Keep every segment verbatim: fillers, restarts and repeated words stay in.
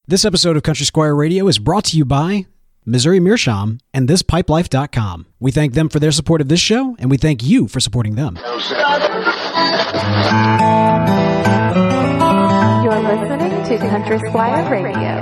This episode of Country Squire Radio is brought to you by Missouri Meerschaum and this pipe life dot com. We thank them for their support of this show, and we thank you for supporting them. You're listening to Country Squire Radio.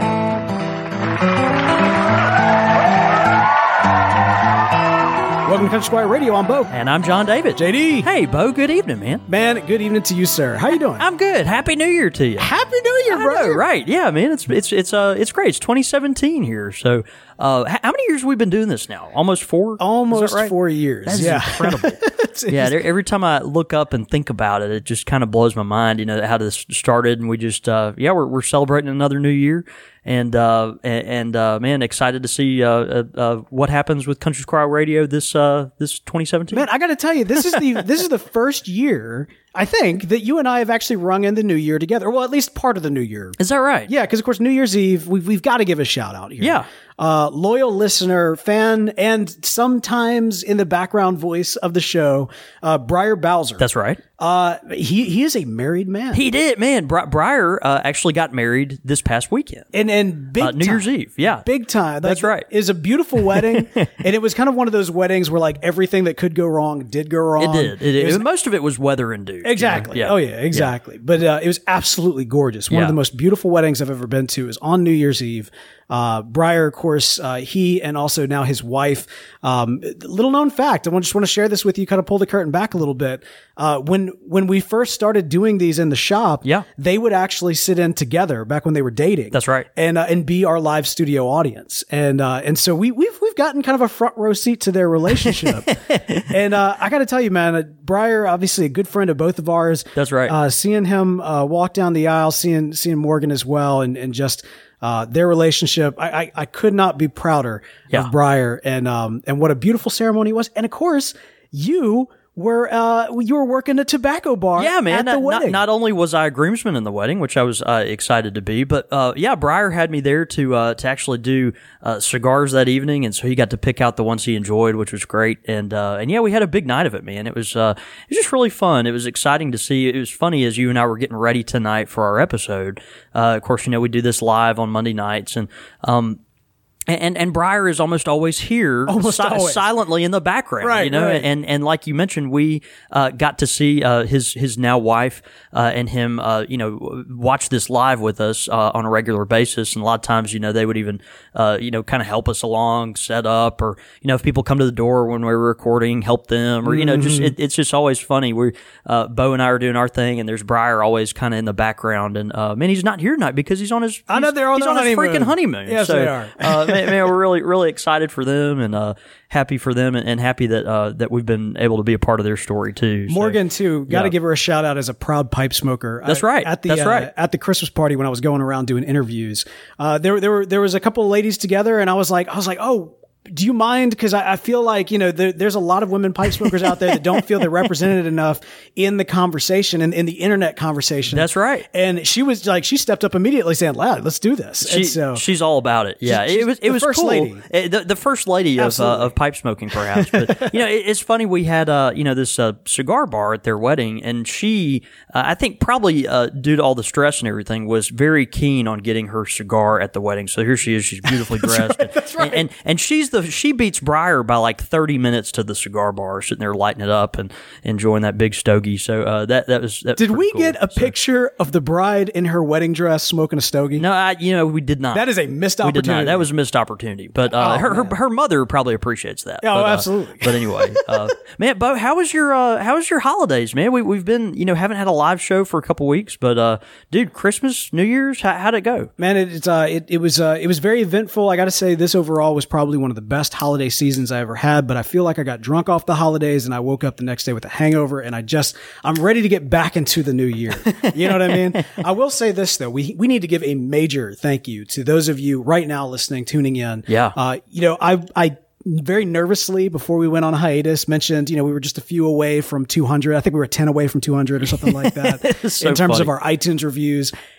Welcome to Country Squire Radio. I'm Bo. And I'm John David. J D. Hey, Bo. Good evening, man. Man, good evening to you, sir. How you doing? I'm good. Happy New Year to you. Happy New Year, I bro. know, right? Yeah, man. It's it's it's uh it's great. It's twenty seventeen here. So, uh, h- how many years have we been doing this now? Almost four. Almost Is that right? four years. That's yeah. incredible. Yeah, there- every time I look up and think about it, it just kind of blows my mind. You know how this started, and we just uh yeah we're we're celebrating another new year. And, uh, and, and, uh, man, excited to see, uh, uh, uh, what happens with Country Squire Radio this, uh, this twenty seventeen. Man, I got to tell you, this is the this is the first year, I think, that you and I have actually rung in the new year together. Well, at least part of the new year. Is that right? Yeah, because, of course, New Year's Eve, we've, we've got to give a shout out here. Yeah. Uh, loyal listener, fan, and sometimes in the background voice of the show, uh, Briar Bowser. That's right. Uh, he, he is a married man. He did, man. Bri- Briar uh, actually got married this past weekend. And, and big Uh, New time. Year's Eve, yeah. Big time. That's Like, right. It was a beautiful wedding. And it was kind of one of those weddings where, like, everything that could go wrong did go wrong. It did. It, it, was, most of it was weather induced. exactly. You know? Oh, yeah, exactly. But uh, it was absolutely gorgeous. One Yeah. of the most beautiful weddings I've ever been to. It was on New Year's Eve. Uh, Briar, of course, uh, he and also now his wife, um, little known fact. I want- just want to share this with you, kind of pull the curtain back a little bit. Uh, when, when we first started doing these in the shop, Yeah. they would actually sit in together back when they were dating. That's right. And, uh, and be our live studio audience. And, uh, and so we, we've, we've gotten kind of a front row seat to their relationship. And, uh, I got to tell you, man, uh, Briar, obviously a good friend of both of ours. That's right. Uh, seeing him, uh, walk down the aisle, seeing, seeing Morgan as well, and, and just, Uh, their relationship, I, I, I could not be prouder Yeah. of Briar, and, um, and what a beautiful ceremony it was. And of course, you were, uh, you were working a tobacco bar Yeah, man. at the Not, wedding. not, not only was I a groomsman in the wedding, which I was uh, excited to be, but uh, yeah, Briar had me there to uh, to actually do uh, cigars that evening, and so he got to pick out the ones he enjoyed, which was great. And uh, and yeah, we had a big night of it, man. It was uh, it was just really fun. It was exciting to see. It was funny as you and I were getting ready tonight for our episode. Uh, of course, you know we do this live on Monday nights, and um. And and Briar is almost always here, Almost si- always. silently in the background, Right, you know. right. And and like you mentioned, we uh, got to see uh, his his now wife uh, and him, uh, you know, watch this live with us uh, on a regular basis. And a lot of times, you know, they would even, uh, you know, kind of help us along, set up, or you know, if people come to the door when we were recording, help them, or you know, just it, it's just always funny. We uh, Bo and I are doing our thing, and there's Briar always kind of in the background. And uh, man, he's not here tonight because he's on his I know he's- they're on he's their on his honeymoon. freaking honeymoon. Yes, so, they are. uh, man, man, we're really, really excited for them, and uh, happy for them, and, and happy that uh, that we've been able to be a part of their story too. So, Morgan too. Got to yeah. give her a shout out as a proud pipe smoker. That's I- right. At the That's uh, right. at the Christmas party when I was going around doing interviews, uh, there there were there was a couple of ladies together, and I was like I was like, oh, do you mind? Because I, I feel like you know there, there's a lot of women pipe smokers out there that don't feel they're represented enough in the conversation and in the internet conversation. That's right. And she was like, she stepped up immediately saying, "Lad, let's do this." She, and so she's all about it. Yeah, She's- it was the it was first cool. lady. Eh, The, the first lady of uh, Absolutely. of pipe smoking, perhaps. But you know, it, it's funny. We had uh, you know this uh, cigar bar at their wedding, and she, uh, I think, probably uh, due to all the stress and everything, was very keen on getting her cigar at the wedding. So here she is. She's beautifully dressed. right, that's right. And, and and she's the she beats Briar by like thirty minutes to the cigar bar, sitting there lighting it up and enjoying that big stogie. So uh, that that was. That was did pretty we cool. get a So- picture of the bride in her wedding dress smoking a stogie? No, I, you know, we did not. That is a missed We did not. opportunity. That was a missed opportunity. But uh, Oh, her, her man. her mother probably appreciates that. Oh, but, uh, absolutely. But anyway, uh, man, Bo, how was your uh, how was your holidays, man? We we've been you know haven't had a live show for a couple weeks, but uh, dude, Christmas, New Year's, how, how'd it go? Man, it, it's uh, it, it was uh, it was very eventful. I got to say, this overall was probably one of the best holiday seasons I ever had. But I feel like I got drunk off the holidays, and I woke up the next day with a hangover, and I just I'm ready to get back into the new year. You know what I mean? I will say this though, we we need to give a major thank you to those of you right now listening, tuning in. Yeah. Uh, you know, I I. very nervously before we went on a hiatus mentioned, you know, we were just a few away from two hundred. I think we were ten away from two hundred or something like that So in terms funny. of our iTunes reviews.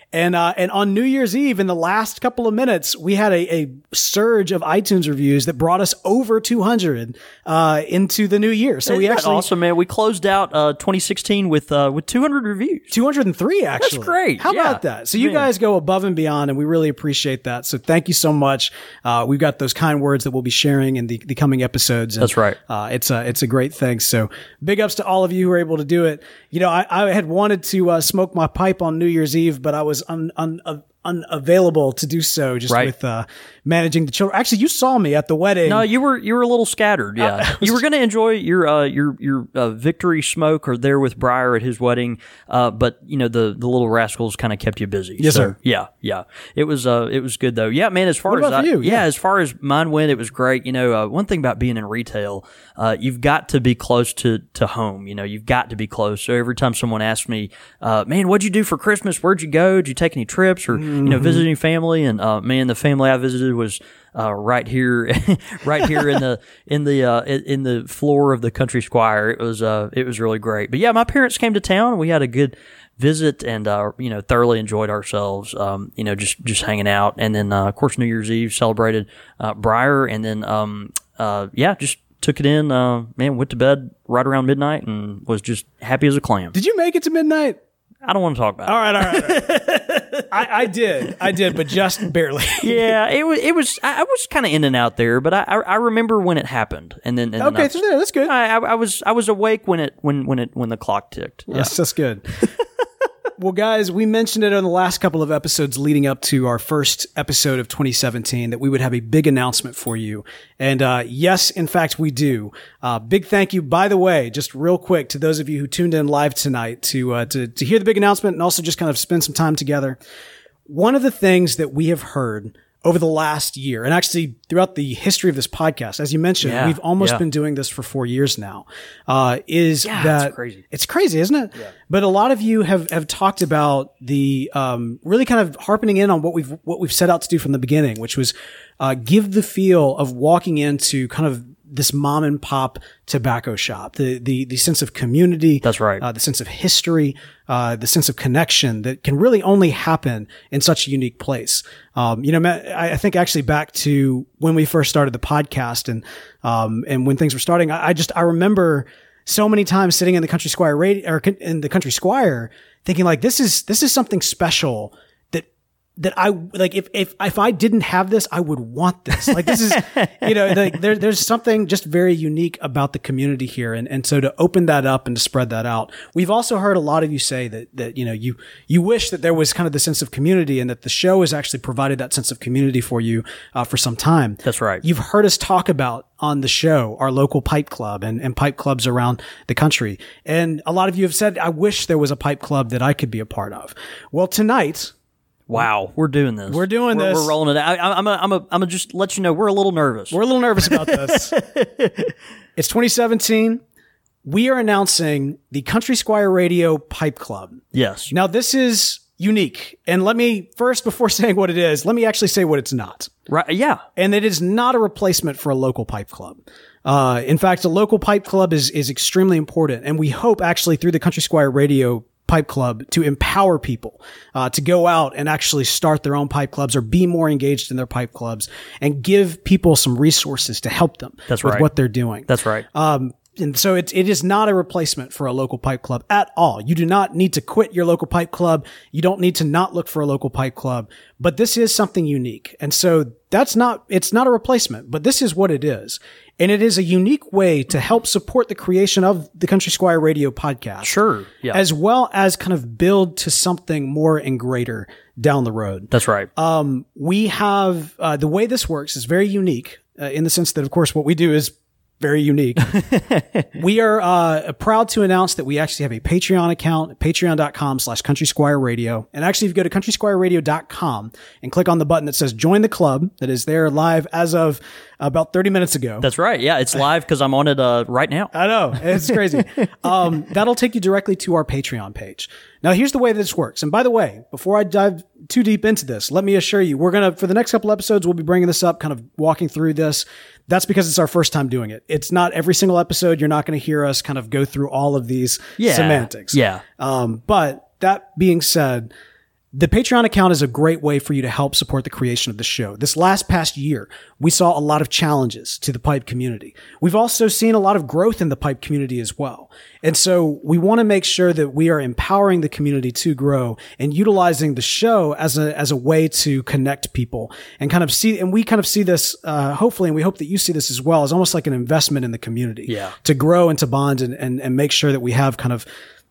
And, uh, and on New Year's Eve, in the last couple of minutes, we had a, a surge of iTunes reviews that brought us over two hundred, uh, into the new year. So Isn't we that actually, awesome, man. We closed out, uh, twenty sixteen with, uh, with two hundred reviews. two hundred three, actually. That's great. How Yeah. about that? So you Man. guys go above and beyond, and we really appreciate that. So thank you so much. Uh, we've got those kind words that we'll be sharing in the, the coming episodes. And, That's right. Uh, it's a, it's a great thing. So big ups to all of you who are able to do it. You know, I, I had wanted to, uh, smoke my pipe on New Year's Eve, but I was un, un, uh, unavailable to do so just Right. with, uh, managing the children. Actually, you saw me at the wedding. No, you were you were a little scattered. Yeah, Uh, you were going to enjoy your uh, your your uh, victory smoke or there with Briar at his wedding, uh, but you know the the little rascals kind of kept you busy. Yes, So, sir. Yeah, yeah. It was uh it was good though. Yeah, man. As far What as about I, for you? yeah, Yeah. as far as mine went, it was great. You know, uh, one thing about being in retail, uh, you've got to be close to to home. You know, you've got to be close. So every time someone asks me, uh, man, what'd you do for Christmas? Where'd you go? Did you take any trips or you know visit any family? And uh, man, the family I visited was. Uh, right here, right here in the in the uh, in the floor of the Country Squire. It was uh, it was really great. But yeah, my parents came to town. We had a good visit, and uh, you know, thoroughly enjoyed ourselves. Um, you know, just just hanging out, and then uh, of course New Year's Eve celebrated uh, Briar, and then um, uh, yeah, just took it in. Uh, man, went to bed right around midnight, and was just happy as a clam. Did you make it to midnight? I don't want to talk about it. All right, all right. All right. I, I did, I did, but just barely. Yeah, it was. It was. I I was kind of in and out there, but I, I I remember when it happened, and then and then Okay, I, so there, that's good. I, I I was I was awake when it when when it when the clock ticked. Yeah. Yes, that's good. Well, guys, we mentioned it on the last couple of episodes leading up to our first episode of twenty seventeen that we would have a big announcement for you. And uh, yes, in fact, we do. Uh, big thank you, by the way, just real quick to those of you who tuned in live tonight to, uh, to, to hear the big announcement and also just kind of spend some time together. One of the things that we have heard over the last year, and actually throughout the history of this podcast, as you mentioned, Yeah, we've almost yeah. been doing this for four years now, uh, is Yeah, that it's crazy. it's crazy, isn't it? Yeah. But a lot of you have, have talked about the, um, really kind of harping in on what we've, what we've set out to do from the beginning, which was, uh, give the feel of walking into kind of this mom and pop tobacco shop, the, the, the sense of community. That's right. Uh, the sense of history, uh, the sense of connection that can really only happen in such a unique place. Um, you know, Matt, I, I think actually back to when we first started the podcast and, um, and when things were starting, I, I just, I remember so many times sitting in the Country Squire radio or in the Country Squire thinking like, this is, this is something special that I, like, if, if, if I didn't have this, I would want this. Like, this is, you know, like, there, there's something just very unique about the community here. And, and so to open that up and to spread that out, we've also heard a lot of you say that, that, you know, you, you wish that there was kind of the sense of community and that the show has actually provided that sense of community for you, uh, for some time. That's right. You've heard us talk about on the show, our local pipe club and, and pipe clubs around the country. And a lot of you have said, I wish there was a pipe club that I could be a part of. Well, tonight, Wow, we're doing this. We're doing we're, this. We're rolling it out. I, I'm a, I'm a, I'm a just let you know we're a little nervous. We're a little nervous about this. It's twenty seventeen. We are announcing the Country Squire Radio Pipe Club. Yes. Now, this is unique. And let me first, before saying what it is, let me actually say what it's not. Right. Yeah. And it is not a replacement for a local pipe club. Uh, in fact, a local pipe club is, is extremely important. And we hope actually through the Country Squire Radio Pipe Club to empower people uh, to go out and actually start their own pipe clubs or be more engaged in their pipe clubs and give people some resources to help them That's with right. what they're doing. That's right. Um, and so it, it is not a replacement for a local pipe club at all. You do not need to quit your local pipe club. You don't need to not look for a local pipe club, but this is something unique. And so that's not, it's not a replacement, but this is what it is. And it is a unique way to help support the creation of the Country Squire Radio podcast. Sure. Yeah. As well as kind of build to something more and greater down the road. That's right. Um, we have, uh, the way this works is very unique uh, in the sense that, of course, what we do is very unique. We are uh, proud to announce that we actually have a Patreon account, patreon.com slash Country Squire Radio. And actually, if you go to country squire radio dot com and click on the button that says join the club, that is there live as of about thirty minutes ago. That's right. Yeah, it's live because I'm on it uh, right now. I know. It's crazy. um, that'll take you directly to our Patreon page. Now, here's the way this works. And by the way, before I dive too deep into this, let me assure you, we're going to, for the next couple episodes, we'll be bringing this up, kind of walking through this. That's because it's our first time doing it. It's not every single episode. You're not going to hear us kind of go through all of these Yeah. semantics. Yeah. Um, but that being said, The Patreon account is a great way for you to help support the creation of the show. This last past year, we saw a lot of challenges to the pipe community. We've also seen a lot of growth in the pipe community as well. And so we want to make sure that we are empowering the community to grow and utilizing the show as a, as a way to connect people and kind of see, and we kind of see this, uh, hopefully, and we hope that you see this as well, as almost like an investment in the community. Yeah. To grow and to bond and, and, and make sure that we have kind of,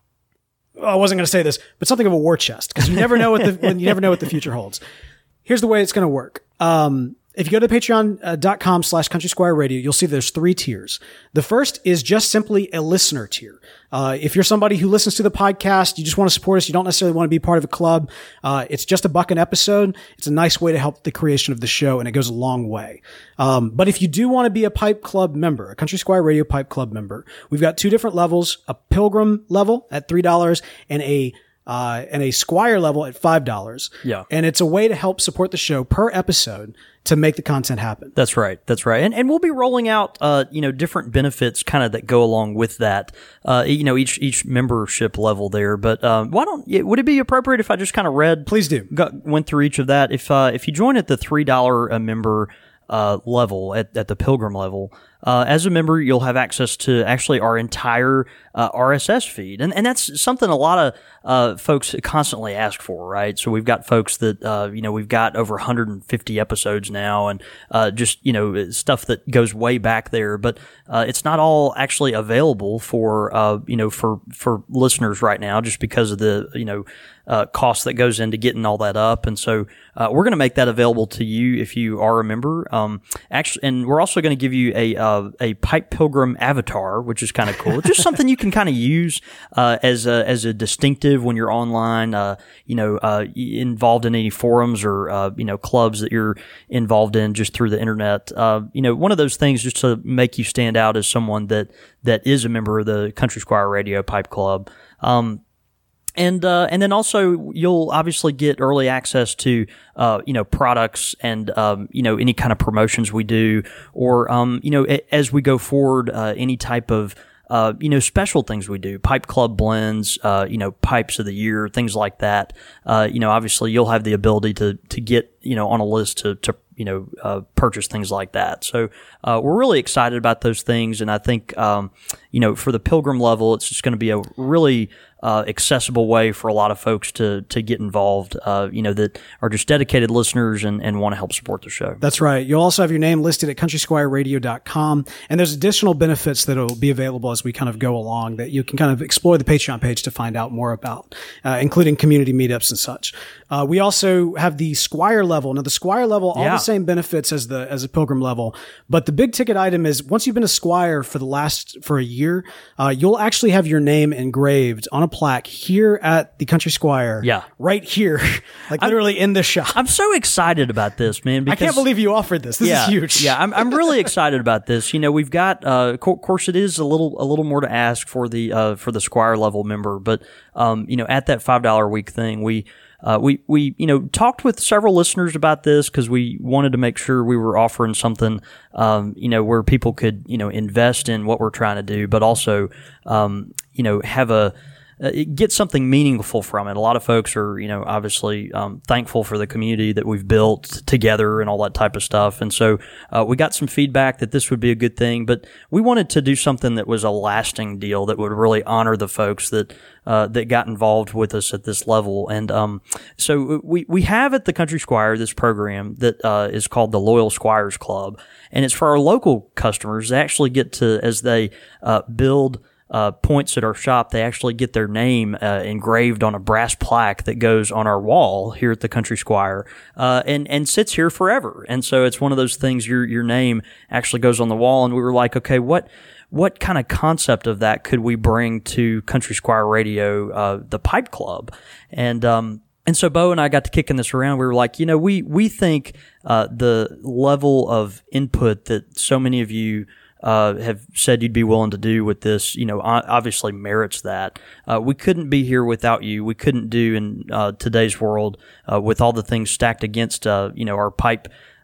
I wasn't going to say this, but something of a war chest, because you never know what the when you never know what the future holds. Here's the way it's going to work. Um, if you go to patreon.com slash country squire radio, you'll see there's three tiers. The first is just simply a listener tier. Uh, if you're somebody who listens to the podcast, you just want to support us, you don't necessarily want to be part of a club, uh, it's just a buck an episode. It's a nice way to help the creation of the show, and it goes a long way. Um, but if you do want to be a Pipe Club member, a Country Squire Radio Pipe Club member, we've got two different levels, a Pilgrim level at three dollars and a Uh, and a Squire level at five dollars. Yeah. And it's a way to help support the show per episode to make the content happen. That's right. That's right. And and we'll be rolling out, uh, you know, different benefits kind of that go along with that, uh, you know, each each membership level there. But um, why don't, would it be appropriate if I just kind of read? Please do. Got, went through each of that. If, uh, if you join at the three dollars a member uh, level, at, at the Pilgrim level, Uh, as a member, you'll have access to actually our entire uh, R S S feed. And and that's something a lot of uh, folks constantly ask for, right? So we've got folks that, uh, you know, we've got over one hundred fifty episodes now, and uh, just, you know, stuff that goes way back there. But uh, it's not all actually available for, uh, you know, for, for listeners right now, just because of the, you know, uh, cost that goes into getting all that up. And so uh, we're going to make that available to you if you are a member. Um, actually, and we're also going to give you a Uh, a Pipe Pilgrim avatar, which is kind of cool. It's just something you can kind of use uh, as a as a distinctive when you're online, uh, you know, uh, involved in any forums or uh, you know clubs that you're involved in just through the internet. Uh, you know, one of those things just to make you stand out as someone that that is a member of the Country Squire Radio Pipe Club. Um, And uh, and then also you'll obviously get early access to uh, you know products and um, you know any kind of promotions we do, or um, you know a, as we go forward, uh, any type of uh, you know special things we do, Pipe Club blends, uh, you know pipes of the year, things like that. Uh, you know obviously you'll have the ability to to get you know on a list to to you know uh, purchase things like that. So uh, we're really excited about those things, and I think um, you know for the Pilgrim level, it's just going to be a really Uh, accessible way for a lot of folks to to get involved, uh, you know, that are just dedicated listeners and, and want to help support the show. That's right. You'll also have your name listed at country squire radio dot com, and there's additional benefits that will be available as we kind of go along that you can kind of explore the Patreon page to find out more about, uh, including community meetups and such. Uh, we also have the Squire level. Now, the Squire level, all Yeah. the same benefits as the as a Pilgrim level, but the big ticket item is once you've been a Squire for the last for a year, uh, you'll actually have your name engraved on a plaque here at the Country Squire. Yeah. Right here. Like literally in the shop. I'm so excited about this, man. Because I can't believe you offered this. This yeah, is huge. Yeah, I'm I'm really excited about this. You know, we've got uh of course it is a little a little more to ask for the uh for the Squire level member, but um you know, at that five dollars a week thing, we Uh, we, we, you know, talked with several listeners about this because we wanted to make sure we were offering something, um, you know, where people could, you know, invest in what we're trying to do, but also, um, you know, have a, uh, get something meaningful from it. A lot of folks are, you know, obviously um, thankful for the community that we've built together and all that type of stuff. And so uh, we got some feedback that this would be a good thing, but we wanted to do something that was a lasting deal that would really honor the folks that uh, that got involved with us at this level. And um, so we we have at the Country Squire this program that uh, is called the Loyal Squires Club, and it's for our local customers. They actually get to, as they uh, build Uh, points at our shop, they actually get their name uh, engraved on a brass plaque that goes on our wall here at the Country Squire, uh, and and sits here forever. And so it's one of those things. Your your name actually goes on the wall, and we were like, okay, what what kind of concept of that could we bring to Country Squire Radio, uh, the Pipe Club, and um. And so Bo and I got to kicking this around. We were like, you know, we we think uh, the level of input that so many of you Uh, have said you'd be willing to do with this, you know, obviously merits that. Uh, we couldn't be here without you. We couldn't do in uh, today's world uh, with all the things stacked against, uh, you know, our pipe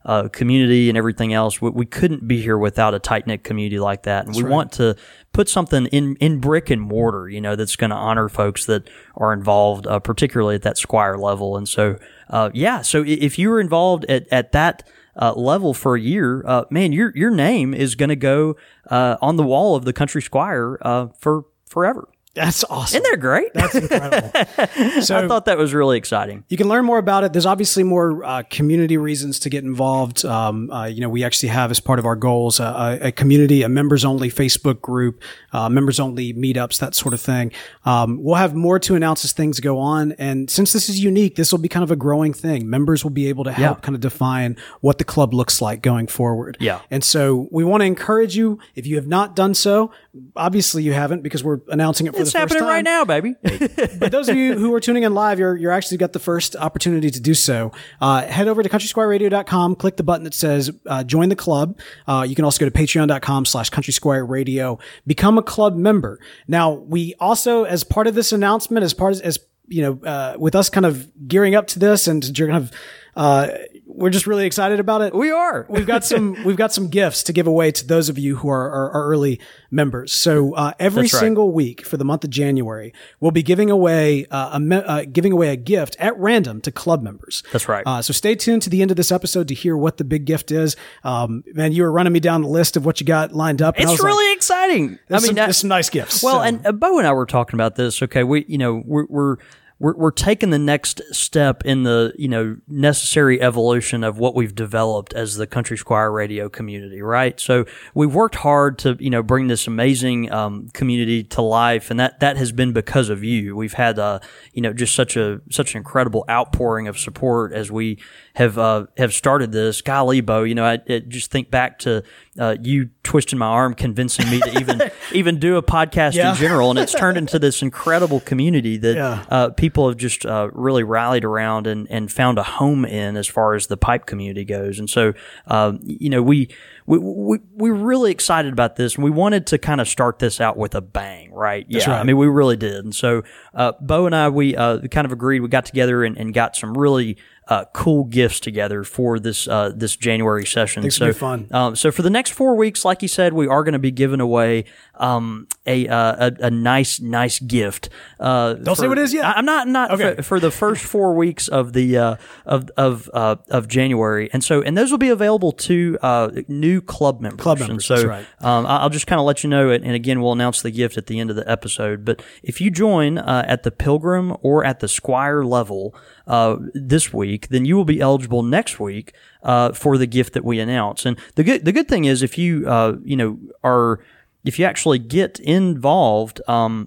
uh, community and everything else. We, we couldn't be here without a tight knit community like that, and That's we right. want to put something in, in brick and mortar, you know, that's going to honor folks that are involved, uh, particularly at that Squire level. And so, uh, yeah, so if you were involved at, at that uh, level for a year, uh, man, your your name is going to go uh, on the wall of the Country Squire uh, for forever. That's awesome. Isn't that great? That's incredible. So I thought that was really exciting. you can learn more about it. There's obviously more uh, community reasons to get involved. Um, uh, you know, we actually have as part of our goals uh, a, a community, a members-only Facebook group, uh, members-only meetups, that sort of thing. Um, we'll have more to announce as things go on. And since this is unique, this will be kind of a growing thing. Members will be able to help Yeah. kind of define what the club looks like going forward. Yeah. And so we want to encourage you, if you have not done so, obviously you haven't because we're announcing it for It's the first happening time. right now, baby. But those of you who are tuning in live, you're you're actually got the first opportunity to do so. Uh, head over to country squire radio dot com, click the button that says uh, join the club. Uh, you can also go to patreon dot com slash country squire radio, become a club member. Now, we also, as part of this announcement, as part of, as you know, uh, with us kind of gearing up to this and you're kind of, uh, we're just really excited about it. We are. We've got some, we've got some gifts to give away to those of you who are, are, are early members. So, uh, every That's right. single week for the month of January, we'll be giving away, uh, a, me- uh, giving away a gift at random to club members. That's right. Uh, so stay tuned to the end of this episode to hear what the big gift is. Um, man, you were running me down the list of what you got lined up. And I It's was really like, exciting. I there's mean, some, that- there's some nice gifts. Well, So- and uh, Bo and I were talking about this. Okay, we, you know, we're we're we're we're taking the next step in the, you know, necessary evolution of what we've developed as the Country Squire radio community, right? So we've worked hard to, you know, bring this amazing um, community to life, and that that has been because of you. We've had, uh, you know, just such a such an incredible outpouring of support as we have uh, have started this. Golly, Bo, you know, I, I just think back to uh, you twisting my arm, convincing me to even even do a podcast Yeah. in general, and it's turned into this incredible community that Yeah. uh, people have just uh, really rallied around and, and found a home in as far as the pipe community goes. And so, uh, you know, we, we, we, we're really excited about this, and we wanted to kind of start this out with a bang, right? That's yeah. right. I mean, we really did. And so, uh, Bo and I, we, uh, kind of agreed, we got together and, and got some really, uh, cool gifts together for this, uh, this January session. It's so, gonna be fun. Um, so for the next four weeks, like you said, we are going to be giving away, um, a, uh, a, a nice, nice gift. Uh, Don't say what it is yet. I- I'm not, not Okay. for, for the first four weeks of the, uh, of, of, uh, of January. And so, and those will be available to, uh, new club members. Club members, And so, that's right. um, I- I'll just kind of let you know it. And again, we'll announce the gift at the end of the episode. But if you join, uh, at the Pilgrim or at the Squire level, uh, this week, then you will be eligible next week, uh, for the gift that we announce. And the good, the good thing is if you, uh, you know, are, if you actually get involved, um,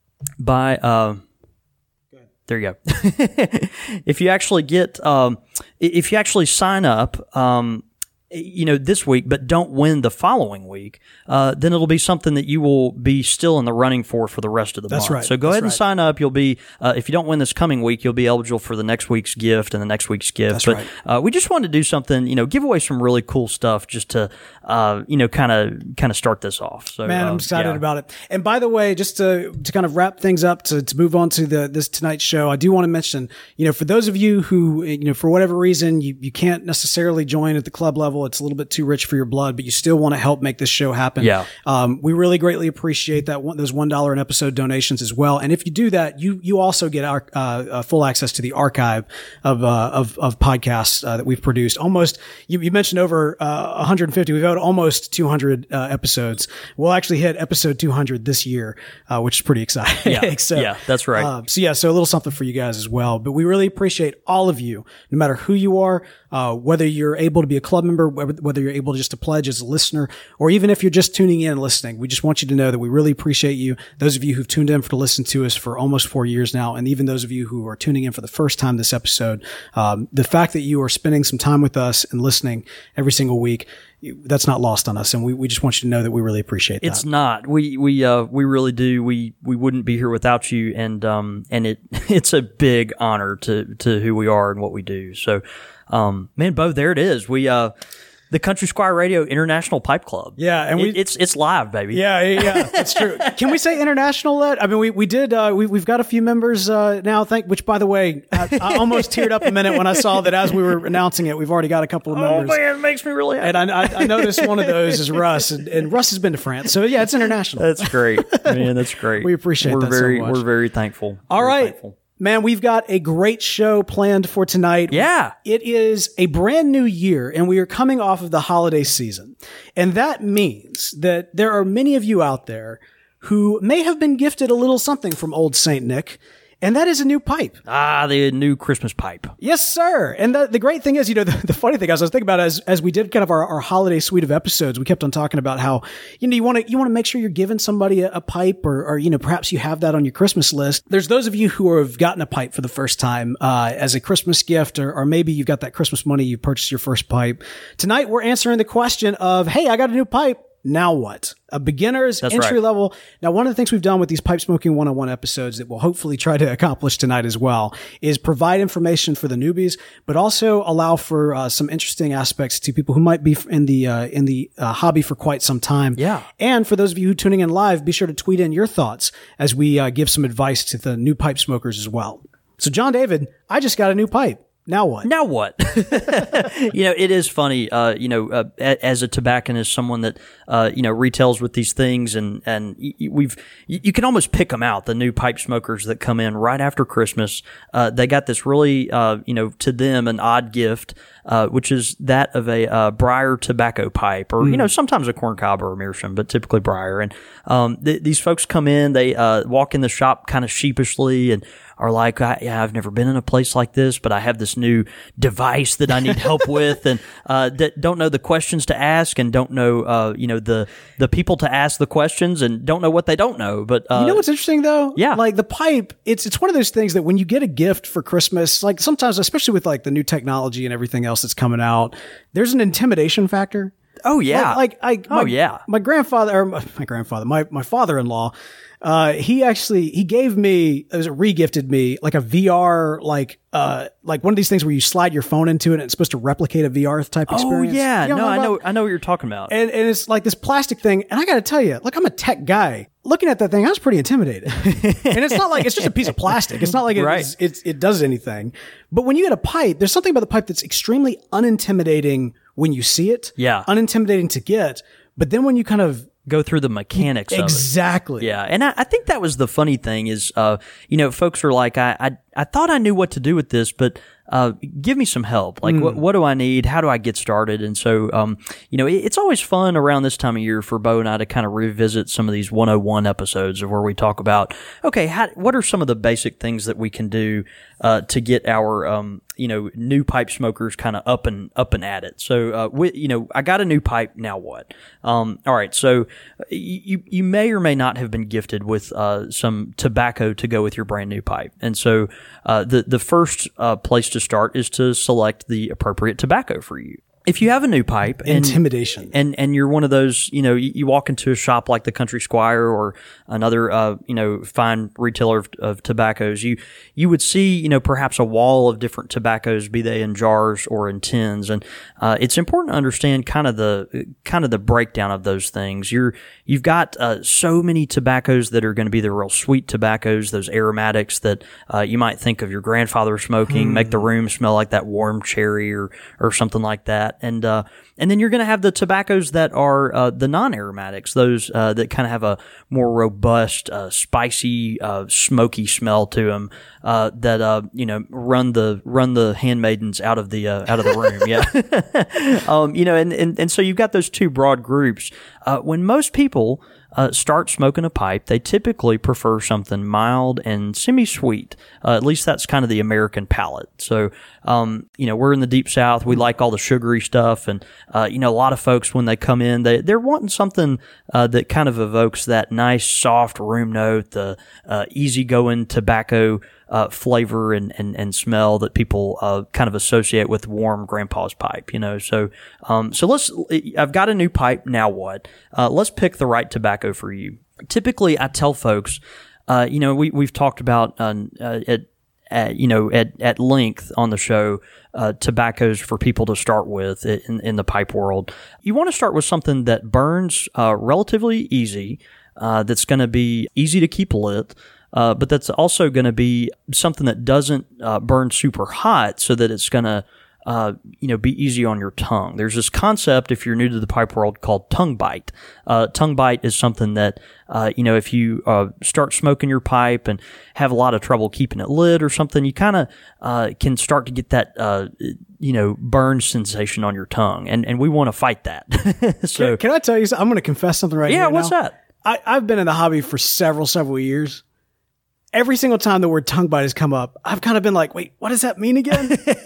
by, uh, there you go. If you actually get, um, if you actually sign up, um, you know, this week, but don't win the following week, uh, then it'll be something that you will be still in the running for for the rest of the That's month. right. So go That's ahead and right. sign up. You'll be, uh, if you don't win this coming week, you'll be eligible for the next week's gift and the next week's gift. That's but right. uh, we just wanted to do something, you know, give away some really cool stuff just to, uh, you know, kind of kind of start this off. So Man, uh, I'm excited yeah. about it. And by the way, just to to kind of wrap things up, to, to move on to the this tonight's show, I do want to mention, you know, for those of you who, you know, for whatever reason, you, you can't necessarily join at the club level, it's a little bit too rich for your blood, but you still want to help make this show happen. Yeah. Um, we really greatly appreciate that one, those one dollar an episode donations as well. And if you do that, you you also get our uh, uh, full access to the archive of uh, of of podcasts uh, that we've produced. Almost, you, you mentioned over uh, one hundred fifty. We've had almost two hundred uh, episodes. We'll actually hit episode two hundred this year, uh, which is pretty exciting. Yeah. so, Yeah, that's right. Uh, so yeah, so a little something for you guys as well. But we really appreciate all of you, no matter who you are, uh, whether you're able to be a club member, whether you're able just to pledge as a listener, or even if you're just tuning in and listening. We just want you to know that we really appreciate you. Those of you who've tuned in for to listen to us for almost four years now, and even those of you who are tuning in for the first time this episode, um, the fact that you are spending some time with us and listening every single week, you, that's not lost on us. And we, we just want you to know that we really appreciate that. It's not. We we uh we really do. We we wouldn't be here without you, and um and it it's a big honor to to who we are and what we do. So, um man, Bo, there it is. We uh the Country Squire Radio International Pipe Club. Yeah, and we it, it's it's live, baby. Yeah, yeah, yeah, that's true. Can we say international? Yet? I mean, we we did. Uh, we we've got a few members uh, now. Thank. Which, by the way, I, I almost teared up a minute when I saw that as we were announcing it. We've already got a couple of members. Oh man, it makes me really happy. And I, I, I noticed one of those is Russ, and, and Russ has been to France, so yeah, it's international. That's great, man. That's great. We appreciate we're that very, so much. We're very thankful. All very right. Thankful. Man, we've got a great show planned for tonight. Yeah. It is a brand new year, and we are coming off of the holiday season. And that means that there are many of you out there who may have been gifted a little something from old Saint Nick, and that is a new pipe. Ah, the new Christmas pipe. Yes, sir. And the, the great thing is, you know, the, the funny thing is, I was thinking about it as, as we did kind of our, our holiday suite of episodes, we kept on talking about how, you know, you want to, you want to make sure you're giving somebody a, a pipe or, or, you know, perhaps you have that on your Christmas list. There's those of you who have gotten a pipe for the first time, uh, as a Christmas gift, or, or maybe you've got that Christmas money, you purchased your first pipe. Tonight, we're answering the question of, hey, I got a new pipe. Now what? A beginner's That's entry right. level. Now, one of the things we've done with these Pipe Smoking one oh one episodes that we'll hopefully try to accomplish tonight as well is provide information for the newbies, but also allow for uh, some interesting aspects to people who might be in the uh, in the uh, hobby for quite some time. Yeah. And for those of you who are tuning in live, be sure to tweet in your thoughts as we uh, give some advice to the new pipe smokers as well. So, John David, I just got a new pipe. Now what? Now what? You know, it is funny, uh, you know, uh, as a tobacconist, someone that, uh, you know, retails with these things, and, and we've, you can almost pick them out, the new pipe smokers that come in right after Christmas. Uh, they got this really, uh, you know, to them, an odd gift, uh, which is that of a, uh, briar tobacco pipe, or, mm. you know, sometimes a corn cob or a meerschaum, but typically briar. And, um, th- these folks come in, they, uh, walk in the shop kind of sheepishly and are like, I, yeah, I've never been in a place like this, but I have this new device that I need help with, and uh, that don't know the questions to ask, and don't know, uh, you know, the the people to ask the questions, and don't know what they don't know. But uh, you know what's interesting though? Yeah, like the pipe, it's it's one of those things that when you get a gift for Christmas, like sometimes, especially with like the new technology and everything else that's coming out, there's an intimidation factor. Oh yeah, like, like I, oh my, yeah, my grandfather or my, my grandfather, my my father-in-law. Uh, he actually, he gave me, it was re-gifted me like a V R, like, uh, like one of these things where you slide your phone into it and it's supposed to replicate a V R type experience. Oh yeah. You know no, I know, about? I know what you're talking about. And, and it's like this plastic thing. And I got to tell you, look, I'm a tech guy. Looking at that thing, I was pretty intimidated. And it's not like, it's just a piece of plastic. It's not like it, right. it's, it's, it does anything. But when you get a pipe, there's something about the pipe that's extremely unintimidating when you see it. Yeah. Unintimidating to get. But then when you kind of go through the mechanics exactly. of it. Yeah. And I, I think that was the funny thing is, uh, you know, folks are like, I, I, I thought I knew what to do with this, but, uh, give me some help. Like, mm. what, what do I need? How do I get started? And so, um, you know, it, it's always fun around this time of year for Bo and I to kind of revisit some of these one oh one episodes of where we talk about, okay, how, what are some of the basic things that we can do, uh, to get our, um, you know, new pipe smokers kind of up and up and at it. So, uh, we, you know, I got a new pipe. Now what? Um, all right. So you, you may or may not have been gifted with, uh, some tobacco to go with your brand new pipe. And so, uh, the, the first, uh, place to start is to select the appropriate tobacco for you. If you have a new pipe, and, intimidation, and and you're one of those, you know, you, you walk into a shop like the Country Squire or another, uh, you know, fine retailer of, of tobaccos, you you would see, you know, perhaps a wall of different tobaccos, be they in jars or in tins, and uh, it's important to understand kind of the kind of the breakdown of those things. You're you've got uh, so many tobaccos that are going to be the real sweet tobaccos, those aromatics that uh, you might think of your grandfather smoking, hmm. make the room smell like that warm cherry or or something like that. And uh, and then you're going to have the tobaccos that are uh, the non-aromatics, those uh, that kind of have a more robust, uh, spicy, uh, smoky smell to them. Uh, that uh, you know run the run the handmaidens out of the uh, out of the room. Yeah, um, you know, and, and and so you've got those two broad groups. Uh, when most people Uh, start smoking a pipe, they typically prefer something mild and semi-sweet. Uh, at least that's kind of the American palate. So, um, you know, we're in the Deep South. We like all the sugary stuff. And, uh, you know, a lot of folks, when they come in, they, they're wanting something uh, that kind of evokes that nice, soft room note, the uh, easygoing tobacco Uh, flavor and, and, and smell that people uh, kind of associate with warm grandpa's pipe, you know. So, um, so let's. I've got a new pipe. Now what? Uh, let's pick the right tobacco for you. Typically, I tell folks, uh, you know, we we've talked about uh, uh, at at, you know, at, at length on the show, uh, tobaccos for people to start with in, in the pipe world. You want to start with something that burns uh, relatively easy, uh, that's going to be easy to keep lit, uh, but that's also going to be something that doesn't uh, burn super hot so that it's going to Uh, you know, be easy on your tongue. There's this concept, if you're new to the pipe world, called tongue bite. Uh, tongue bite is something that, uh, you know, if you uh, start smoking your pipe and have a lot of trouble keeping it lit or something, you kind of uh, can start to get that, uh, you know, burn sensation on your tongue. And, and we want to fight that. so, can, can I tell you something? I'm going to confess something right yeah, here. Yeah, what's now. that? I, I've been in the hobby for several, several years. Every single time the word tongue bite has come up, I've kind of been like, wait, what does that mean again?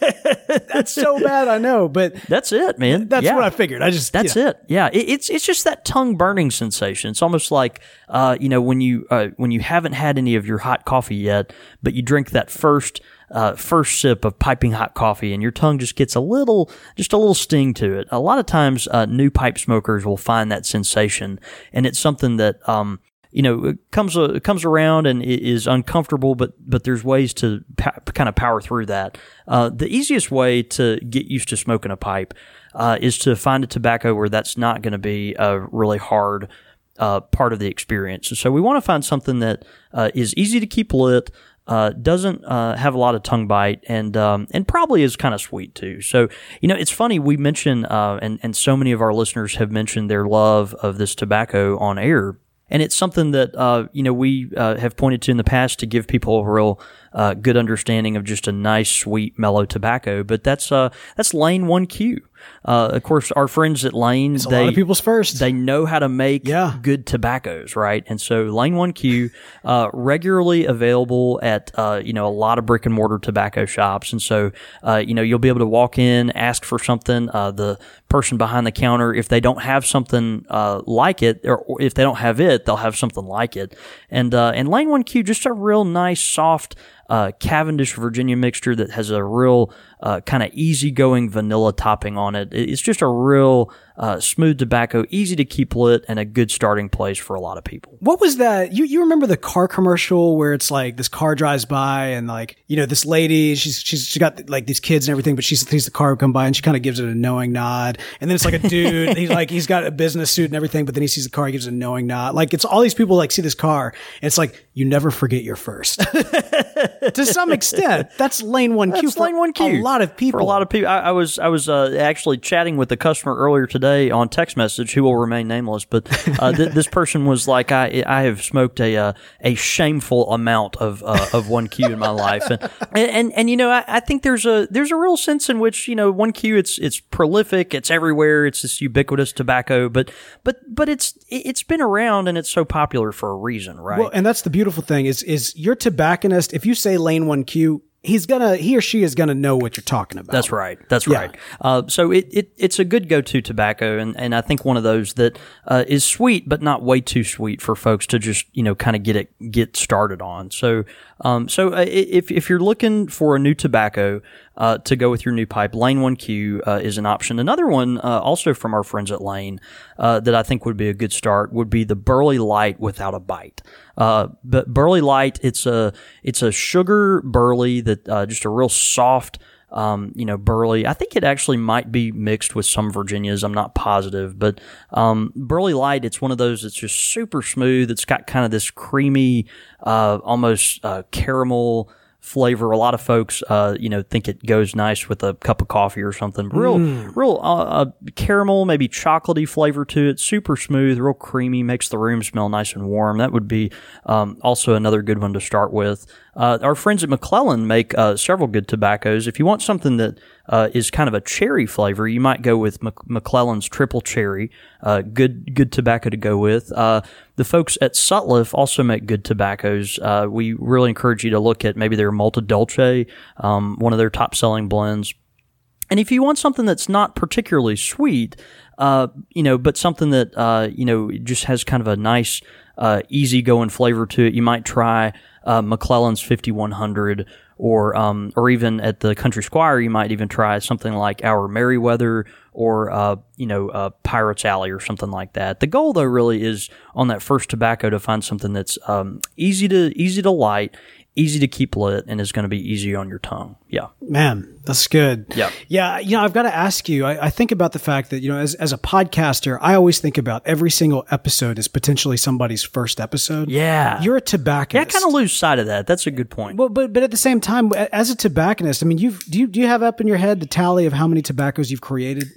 That's so bad, I know, but that's it, man. That's yeah. what I figured. I just that's you know. it. Yeah, it, it's it's just that tongue burning sensation. It's almost like uh, you know when you uh, when you haven't had any of your hot coffee yet, but you drink that first uh, first sip of piping hot coffee, and your tongue just gets a little just a little sting to it. A lot of times, uh, new pipe smokers will find that sensation, and it's something that um, you know, it comes uh, comes around and it is uncomfortable, but but there's ways to pa- kind of power through that. Uh, the easiest way to get used to smoking a pipe uh, is to find a tobacco where that's not going to be a really hard uh, part of the experience. So we want to find something that uh, is easy to keep lit, uh, doesn't uh, have a lot of tongue bite, and um, and probably is kind of sweet too. So, you know, it's funny, we mention, uh, and, and so many of our listeners have mentioned their love of this tobacco on air. And it's something that, uh, you know, we uh, have pointed to in the past to give people a real uh, good understanding of just a nice, sweet, mellow tobacco. But that's uh, that's Lane one Q. Uh, of course, our friends at Lane, it's a they, lot of people's first. They know how to make yeah. good tobaccos, right? And so Lane one Q, uh, regularly available at, uh, you know, a lot of brick and mortar tobacco shops. And so, uh, you know, you'll be able to walk in, ask for something. Uh, the person behind the counter, if they don't have something uh, like it, or, or if they don't have it, they'll have something like it. And uh, and Lane one Q, just a real nice, soft uh, Cavendish Virginia mixture that has a real uh, kind of easygoing vanilla topping on it. It's just a real uh, smooth tobacco, easy to keep lit, and a good starting place for a lot of people. What was that? You you remember the car commercial where it's like this car drives by and like, you know, this lady, she's she's she got like these kids and everything, but she sees the car come by and she kind of gives it a knowing nod. And then it's like a dude, he's like, he's got a business suit and everything, but then he sees the car, he gives it a knowing nod. Like it's all these people like see this car and it's like, you never forget your first. To some extent, that's Lane one Q. That's Lane one Q. A lot of people. For a lot of people. I, I was I was uh, actually chatting with a customer earlier today on text message who will remain nameless, but uh, th- this person was like, I I have smoked a uh, a shameful amount of uh, of one Q in my life, and and, and you know I, I think there's a there's a real sense in which, you know, one Q, it's it's prolific, it's everywhere, it's this ubiquitous tobacco, but but but it's it's been around and it's so popular for a reason, right? Well, and that's the beautiful thing is is your tobacconist, if you say Lane one Q, he's gonna, he or she is gonna know what you're talking about. That's right. That's yeah. right. Uh, so it, it it's a good go-to tobacco, and, and I think one of those that uh, is sweet, but not way too sweet for folks to just, you know, kind of get it get started on. So um so uh, if if you're looking for a new tobacco uh, to go with your new pipe, Lane one Q uh, is an option. Another one, uh, also from our friends at Lane, uh, that I think would be a good start would be the Burley Light without a bite. Uh, but Burley Light, it's a it's a sugar burley that uh, just a real soft, um, you know, burley. I think it actually might be mixed with some Virginias. I'm not positive, but um, Burley Light, it's one of those that's just super smooth. It's got kind of this creamy, uh, almost uh, caramel flavor. A lot of folks, uh, you know, think it goes nice with a cup of coffee or something. Real, mm. real uh, uh, caramel, maybe chocolatey flavor to it. Super smooth, real creamy, makes the room smell nice and warm. That would be um, also another good one to start with. Uh, our friends at McClellan make uh, several good tobaccos. If you want something that uh, is kind of a cherry flavor, you might go with Mc- McClellan's Triple Cherry. Uh, good, good tobacco to go with. Uh, the folks at Sutliff also make good tobaccos. Uh, we really encourage you to look at maybe their Malta Dolce, um, one of their top-selling blends. And if you want something that's not particularly sweet, uh, you know, but something that, uh, you know, just has kind of a nice, uh, easygoing flavor to it, you might try uh, McClellan's fifty-one hundred, or um, or even at the Country Squire, you might even try something like our Merriweather, or uh, you know, uh, Pirates Alley or something like that. The goal, though, really is on that first tobacco to find something that's um, easy to easy to light, easy to keep lit, and is going to be easy on your tongue. Yeah. Man, that's good. Yeah. Yeah. You know, I've got to ask you, I, I think about the fact that, you know, as, as a podcaster, I always think about every single episode as potentially somebody's first episode. Yeah. You're a tobacconist. Yeah, I kind of lose sight of that. That's a good point. Well, but but at the same time, as a tobacconist, I mean, you've do you do you have up in your head the tally of how many tobaccos you've created?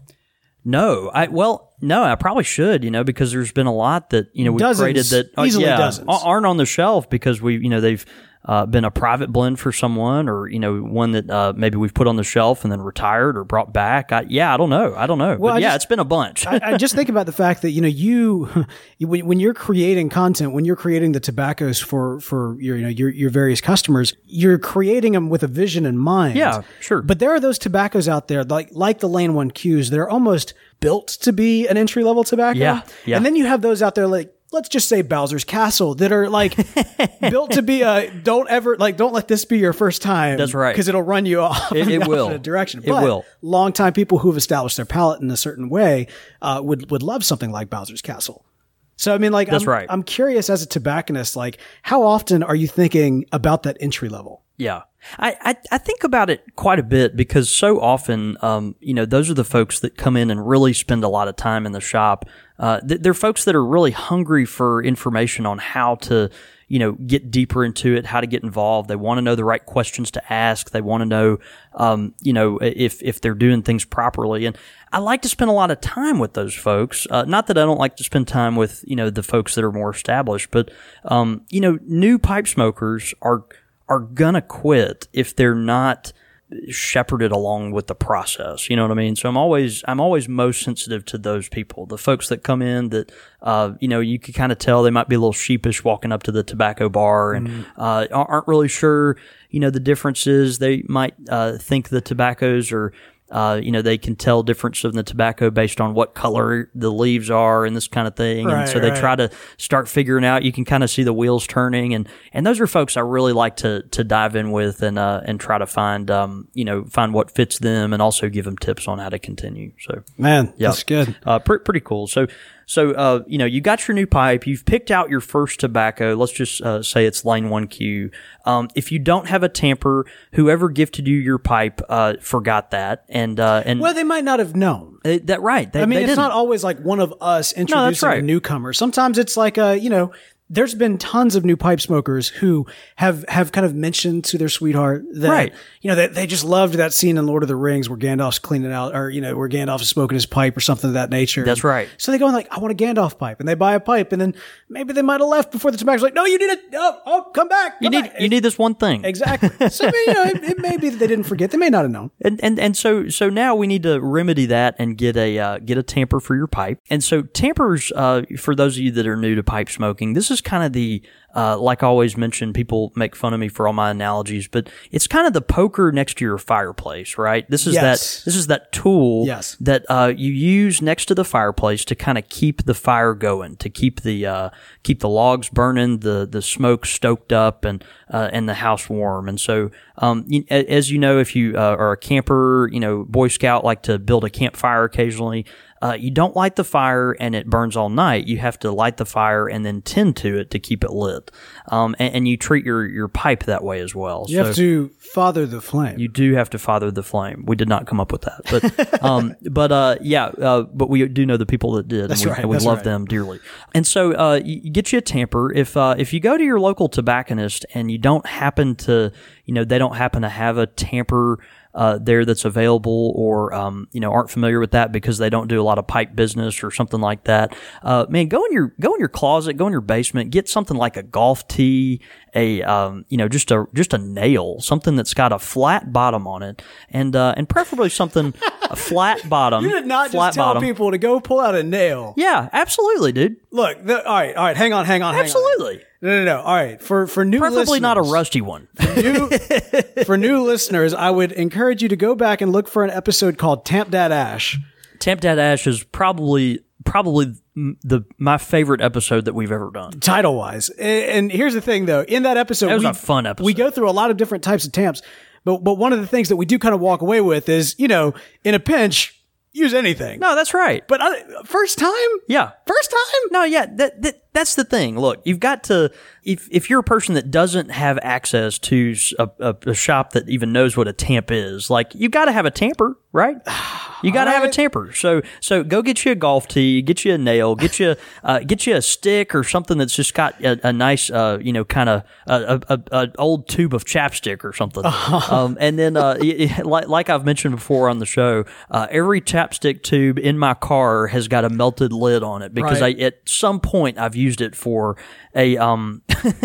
No, I well, no, I probably should, you know, because there's been a lot that you know we've Dozens, created that uh, easily yeah, dozens. aren't on the shelf because we, you know, they've uh, been a private blend for someone, or you know, one that uh, maybe we've put on the shelf and then retired or brought back. I, yeah, I don't know, I don't know, Well, but I yeah, just- it's been a bunch. I, I just think about the fact that you know you, you when, when you're creating content, when you're creating the tobaccos for for your you know your your various customers, you're creating them with a vision in mind. Yeah, sure. But there are those tobaccos out there like like the Lane One Qs that are almost built to be an entry level tobacco. Yeah, yeah. And then you have those out there like, let's just say Bowser's Castle, that are like built to be a don't ever like don't let this be your first time. That's right. Because it'll run you off It- in it the will. opposite direction. It But will. longtime people who've established their palate in a certain way uh, would would love something like Bowser's Castle. So I mean, like That's I'm, right. I'm curious as a tobacconist, like how often are you thinking about that entry level? Yeah. I, I, I think about it quite a bit because so often, um, you know, those are the folks that come in and really spend a lot of time in the shop. Uh, th- they're folks that are really hungry for information on how to, you know, get deeper into it, how to get involved. They want to know the right questions to ask. They want to know, um, you know, if, if they're doing things properly. And I like to spend a lot of time with those folks. Uh, not that I don't like to spend time with, you know, the folks that are more established, but, um, you know, new pipe smokers are, are gonna quit if they're not shepherded along with the process. You know what I mean? So I'm always, I'm always most sensitive to those people, the folks that come in that, uh, you know, you can kind of tell they might be a little sheepish walking up to the tobacco bar and, mm. uh, aren't really sure, you know, the differences. They might, uh, think the tobaccos are, Uh, you know, they can tell difference of the tobacco based on what color the leaves are and this kind of thing. Right, and so they right. try to start figuring out, you can kind of see the wheels turning. And, and those are folks I really like to, to dive in with and, uh, and try to find, um, you know, find what fits them and also give them tips on how to continue. So, Man, yeah. that's good. Uh, pre- pretty cool. So, so, uh, you know, you got your new pipe, you've picked out your first tobacco. Let's just, uh, say it's Lane One Q. Um, if you don't have a tamper, whoever gifted you your pipe, uh, forgot that. And, uh, and Well, they might not have known. uh, that, right. They, I mean, they it's didn't. not always like one of us introducing right. a newcomer. Sometimes it's like a, you know, there's been tons of new pipe smokers who have, have kind of mentioned to their sweetheart that, Right. you know, that they just loved that scene in Lord of the Rings where Gandalf's cleaning out, or, you know, where Gandalf is smoking his pipe or something of that nature. That's right. So they go and like, I want a Gandalf pipe, and they buy a pipe, and then maybe they might have left before the tobacco's like, no, you need it. Oh, oh, come back. You come need, back. you need this one thing. Exactly. So, I mean, you know, it, it may be that they didn't forget. They may not have known. And, and and so so now we need to remedy that and get a uh, get a tamper for your pipe. And so tampers, uh, for those of you that are new to pipe smoking, this is kind of the uh, like I always mention. People make fun of me for all my analogies, but it's kind of the poker next to your fireplace, right? This is Yes. that this is that tool Yes. that uh, you use next to the fireplace to kind of keep the fire going, to keep the uh, keep the logs burning, the the smoke stoked up, and uh, and the house warm. And so, um, you, as you know, if you uh, are a camper, you know, Boy Scout, like to build a campfire occasionally. Uh, you don't light the fire and it burns all night. You have to light the fire and then tend to it to keep it lit. Um, and, and you treat your, your pipe that way as well. You so have to father the flame. you do have to father the flame. We did not come up with that, but um, but uh, yeah, uh, but we do know the people that did, That's and we, right, and we that's love right. them dearly. And so uh, you, you get you a tamper. If uh, if you go to your local tobacconist and you don't happen to, you know, they don't happen to have a tamper uh, there that's available, or um, you know, aren't familiar with that because they don't do a lot of pipe business or something like that. Uh, man, go in your go in your closet, go in your basement, get something like a golf tee, a um, you know, just a just a nail, something that's got a flat bottom on it, and uh, and preferably something a flat bottom. You did not flat just tell bottom. people to go pull out a nail. Yeah, absolutely, dude. Look, the, all right, all right, hang on, hang on, hang on. Absolutely. No, no, no. All right, for for new Preferably listeners, not a rusty one. new, for new listeners, I would encourage you to go back and look for an episode called Tamp Dat Ash. Tamp Dat Ash is probably probably the my favorite episode that we've ever done. Title wise, and here's the thing, though. In that episode, That was we, a fun episode. We go through a lot of different types of tamps, but but one of the things that we do kind of walk away with is, you know, in a pinch, use anything. No, that's right. But I, first time? Yeah. First time? No, yeah, that, that that's the thing. Look, you've got to if if you're a person that doesn't have access to a, a, a shop that even knows what a tamp is, like you got to have a tamper, right? You got to have a tamper. So so go get you a golf tee, get you a nail, get you uh, get you a stick or something that's just got a, a nice uh, you know kind of a, a, a old tube of chapstick or something. Um, and then uh, it, it, like like I've mentioned before on the show, uh, every chapstick tube in my car has got a melted lid on it because Right. I at some point I've used it for a um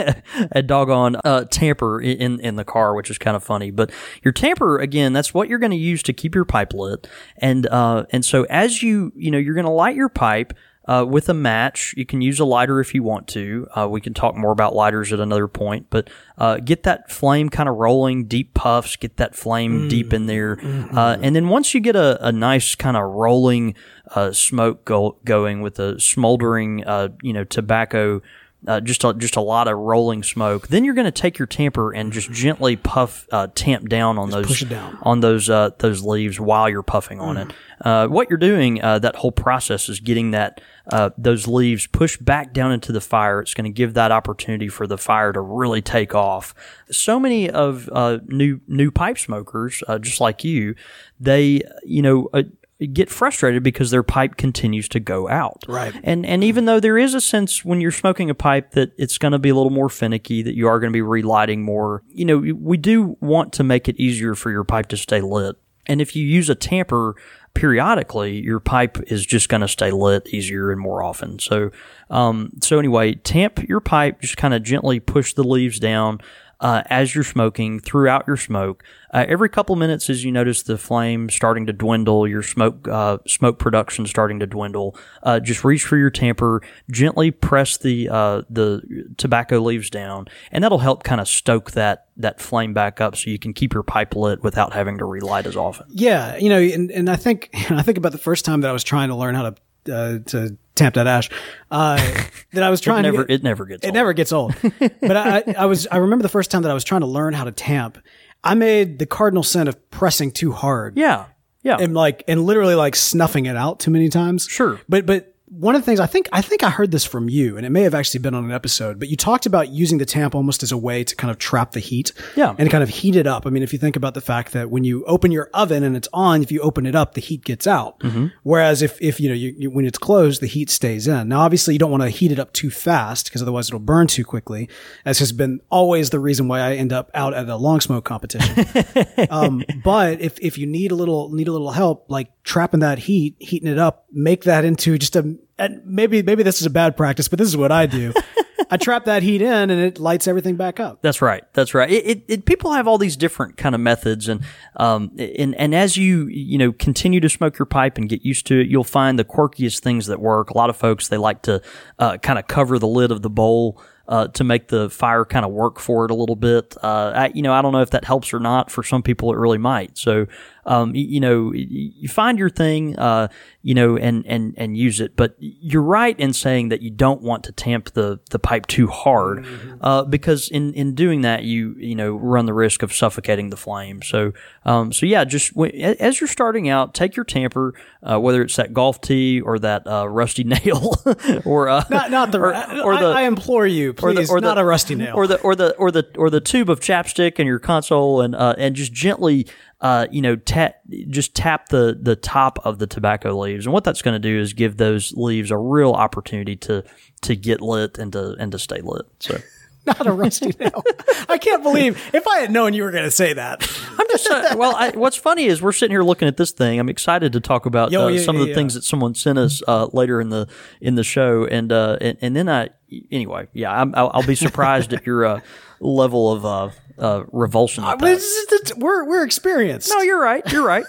a doggone uh, tamper in in the car, which is kind of funny. But your tamper, again, that's what you're going to use to keep your pipe lit, and uh and so as you you know you're going to light your pipe. Uh, with a match, you can use a lighter if you want to. Uh, we can talk more about lighters at another point, but uh, get that flame kind of rolling, deep puffs, get that flame mm. deep in there. Mm-hmm. Uh, and then once you get a, a nice kind of rolling uh, smoke go- going with a smoldering, uh, you know, tobacco, uh, just a, just a lot of rolling smoke, then you're going to take your tamper and just gently puff, uh, tamp down on just those push it down. on those uh, those leaves while you're puffing on Mm. it. Uh, what you're doing, uh, that whole process is getting that uh, those leaves pushed back down into the fire. It's going to give that opportunity for the fire to really take off. So many of uh, new new pipe smokers, uh, just like you, they you know. Uh, get frustrated because their pipe continues to go out. Right. And and even though there is a sense when you're smoking a pipe that it's going to be a little more finicky, that you are going to be relighting more, you know, we do want to make it easier for your pipe to stay lit. And if you use a tamper periodically, your pipe is just going to stay lit easier and more often. So, um, so anyway, tamp your pipe, just kind of gently push the leaves down. Uh, as you're smoking, throughout your smoke, uh, every couple minutes as you notice the flame starting to dwindle, your smoke uh, smoke production starting to dwindle, uh, just reach for your tamper, gently press the uh, the tobacco leaves down, and that'll help kind of stoke that that flame back up so you can keep your pipe lit without having to relight as often. Yeah, you know, and, and I think I think about the first time that I was trying to learn how to uh, to tamp that ash. Uh, that I was trying it never, to get, it never gets it old. never gets old. But I, I was I remember the first time that I was trying to learn how to tamp. I made the cardinal sin of pressing too hard. Yeah, yeah, and like and literally like snuffing it out too many times. Sure, but but. One of the things I think I think I heard this from you, and it may have actually been on an episode, but you talked about using the tamp almost as a way to kind of trap the heat, yeah, and kind of heat it up. I mean, if you think about the fact that when you open your oven and it's on, if you open it up, the heat gets out. Mm-hmm. Whereas if if you know you, you, when it's closed, the heat stays in. Now, obviously, you don't want to heat it up too fast because otherwise it'll burn too quickly. As has been always the reason why I end up out at a long smoke competition. um, but if if you need a little need a little help, like trapping that heat, heating it up, make that into just a and maybe maybe this is a bad practice, but this is what I do. I trap that heat in, and it lights everything back up. That's right. That's right. It, it, it people have all these different kind of methods, and um, and and as you you know continue to smoke your pipe and get used to it, you'll find the quirkiest things that work. A lot of folks, they like to uh, kind of cover the lid of the bowl uh, to make the fire kind of work for it a little bit. Uh, I, you know, I don't know if that helps or not. For some people, it really might. So, um, you, you know, you find your thing, uh, you know, and, and, and use it. But you're right in saying that you don't want to tamp the, the pipe too hard, mm-hmm. uh, because in, in doing that, you, you know, run the risk of suffocating the flame. So, um, so yeah, just w- as you're starting out, take your tamper, uh, whether it's that golf tee or that, uh, rusty nail or, uh, not, not the, or, or the, I, I implore you, please, or the, or not the, a rusty nail, or the, or the, or the, or the tube of chapstick in your console, and, uh, and just gently, Uh, you know, tap, just tap the, the top of the tobacco leaves. And what that's going to do is give those leaves a real opportunity to, to get lit and to, and to stay lit. So. Not a rusty nail. I can't believe if I had known you were going to say that. I'm just uh, well. I, what's funny is we're sitting here looking at this thing. I'm excited to talk about Yo, uh, yeah, some yeah, of the yeah. things that someone sent us uh, later in the in the show, and uh, and, and then I anyway, yeah, I'm, I'll, I'll be surprised at your uh, level of uh, uh, revulsion. Uh, it's, it's, we're we're experienced. No, you're right. You're right.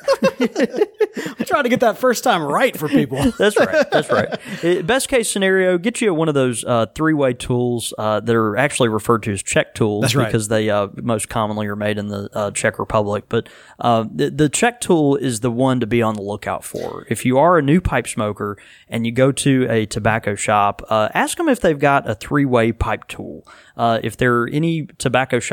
I'm trying to get that first time right for people. That's right. That's right. It, best case scenario, get you one of those uh, three-way tools uh, that are actually referred to as Czech tools. That's right. Because they uh, most commonly are made in the uh, Czech Republic. But uh, the, the Czech tool is the one to be on the lookout for. If you are a new pipe smoker and you go to a tobacco shop, uh, ask them if they've got a three-way pipe tool. Uh, if there are any tobacco shop worth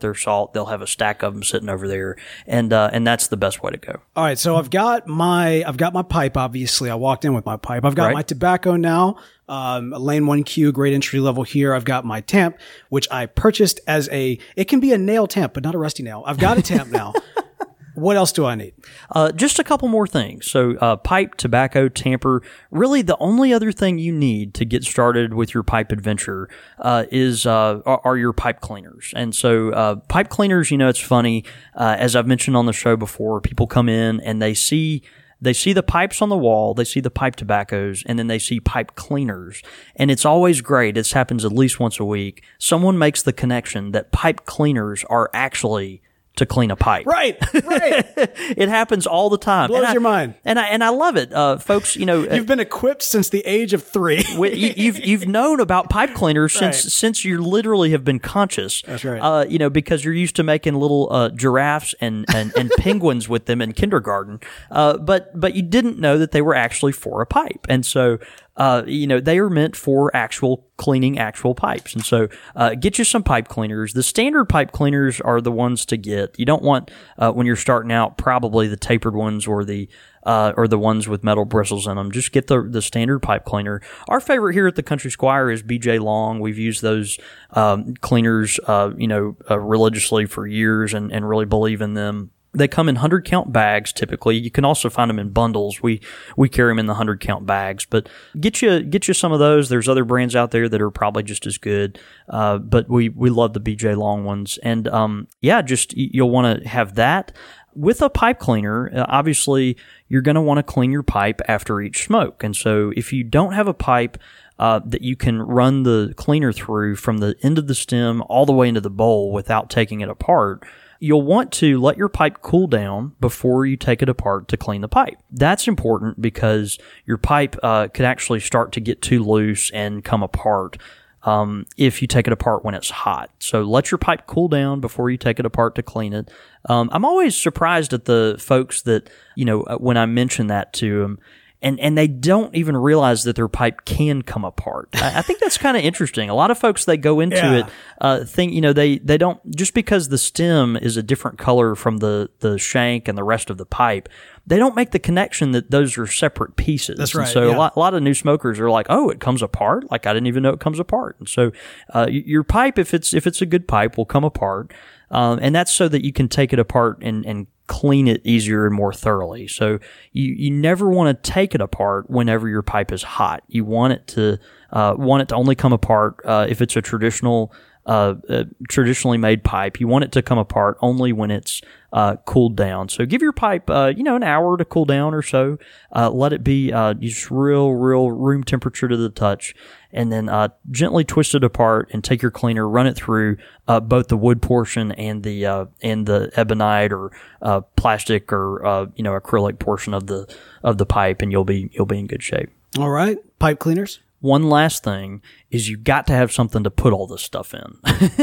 their salt, they'll have a stack of them sitting over there, and uh, and that's the best way to go. All right, so I've got my I've got my pipe. Obviously, I walked in with my pipe. I've got Right. my tobacco now. Um, a Lane one Q, great entry level here. I've got my tamp, which I purchased as a. It can be a nail tamp, but not a rusty nail. I've got a tamp now. What else do I need? Uh, just a couple more things. So, uh, pipe, tobacco, tamper. Really, the only other thing you need to get started with your pipe adventure uh, is uh, are, are your pipe cleaners. And so, uh, pipe cleaners. You know, it's funny. Uh, as I've mentioned on the show before, people come in and they see. They see the pipes on the wall, they see the pipe tobaccos, and then they see pipe cleaners. And it's always great. This happens at least once a week. Someone makes the connection that pipe cleaners are actually to clean a pipe. Right, right. It happens all the time. Blows and I, your mind. And I and I love it. Uh, folks, you know, You've been equipped since the age of three. we, you, you've you've known about pipe cleaners since Right. since you literally have been conscious. That's right. Uh, you know, because you're used to making little uh, giraffes and, and, and penguins with them in kindergarten. Uh, but but you didn't know that they were actually for a pipe, and so. Uh, you know, they are meant for actual cleaning actual pipes. And so, uh, get you some pipe cleaners. The standard pipe cleaners are the ones to get. You don't want, uh, when you're starting out, probably the tapered ones or the, uh, or the ones with metal bristles in them. Just get the, the standard pipe cleaner. Our favorite here at the Country Squire is B J Long. We've used those, um, cleaners, uh, you know, uh, religiously for years and, and really believe in them. They come in hundred count bags typically. You can also find them in bundles. We we carry them in the hundred count bags, but get you get you some of those. There's other brands out there that are probably just as good, uh, but we we love the B J Long ones. And um, yeah, just you'll want to have that with a pipe cleaner. Uh, obviously, you're going to want to clean your pipe after each smoke, and so if you don't have a pipe Uh, that you can run the cleaner through from the end of the stem all the way into the bowl without taking it apart, you'll want to let your pipe cool down before you take it apart to clean the pipe. That's important because your pipe uh, could actually start to get too loose and come apart um, if you take it apart when it's hot. So let your pipe cool down before you take it apart to clean it. Um, I'm always surprised at the folks that, you know, when I mention that to them, And and they don't even realize that their pipe can come apart. I, I think that's kind of interesting. A lot of folks, they go into Yeah. it, uh, think, you know, they, they don't, just because the stem is a different color from the, the shank and the rest of the pipe, they don't make the connection that those are separate pieces. That's And right, so yeah. a lot, a lot of new smokers are like, oh, it comes apart? Like, I didn't even know it comes apart. And so uh, y- your pipe, if it's if it's a good pipe, will come apart. Um, and that's so that you can take it apart and, and clean it easier and more thoroughly. So you, you never want to take it apart whenever your pipe is hot. You want it to uh, want it to only come apart uh, if it's a traditional uh, uh, traditionally made pipe. You want it to come apart only when it's uh, cooled down. So give your pipe uh, you know an hour to cool down or so. Uh, let it be uh, just real real room temperature to the touch. And then uh, gently twist it apart and take your cleaner, run it through uh, both the wood portion and the uh, and the ebonite or uh, plastic or uh, you know acrylic portion of the of the pipe, and you'll be you'll be in good shape. All right, pipe cleaners. One last thing is you got to have something to put all this stuff in.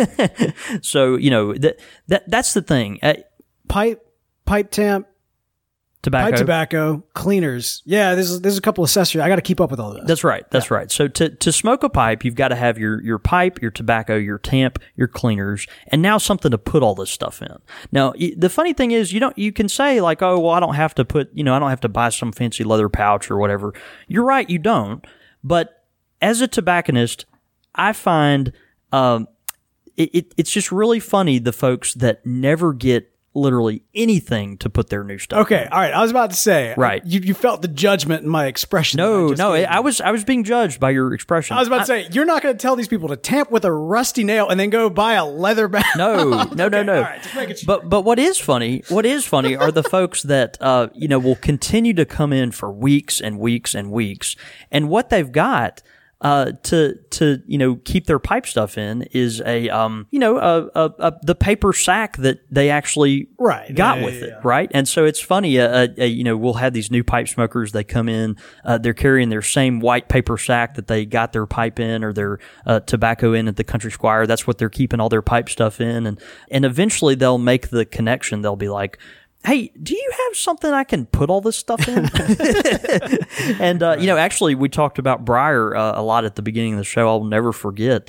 So you know that that that's the thing. Uh, Pipe, pipe tamp, tobacco. pipe tobacco, cleaners. Yeah, there's there's a couple of accessories. I got to keep up with all this. That's right. That's yeah. right. So to, to smoke a pipe, you've got to have your, your pipe, your tobacco, your tamp, your cleaners, and now something to put all this stuff in. Now, the funny thing is, you don't, you can say like, oh, well, I don't have to put, you know, I don't have to buy some fancy leather pouch or whatever. You're right. You don't. But as a tobacconist, I find, um, it, it it's just really funny, the folks that never get literally anything to put their new stuff Okay, in. all right. I was about to say, right? You you felt the judgment in my expression. No, I no, I was I was being judged by your expression. I was about to say, you're not going to tell these people to tamp with a rusty nail and then go buy a leather bag. No, no, no, no. All right, just making sure. But but what is funny? What is funny are the folks that uh you know will continue to come in for weeks and weeks and weeks, and what they've got. Uh, to to you know keep their pipe stuff in is a um you know a, a, a the paper sack that they actually right. got yeah, with yeah, it yeah. right, and so it's funny uh, uh you know we'll have these new pipe smokers, they come in, uh, they're carrying their same white paper sack that they got their pipe in or their uh, tobacco in at the Country Squire. That's what they're keeping all their pipe stuff in, and and eventually they'll make the connection. They'll be like, hey, do you have something I can put all this stuff in? And, uh, you know, actually, we talked about Briar uh, a lot at the beginning of the show. I'll never forget.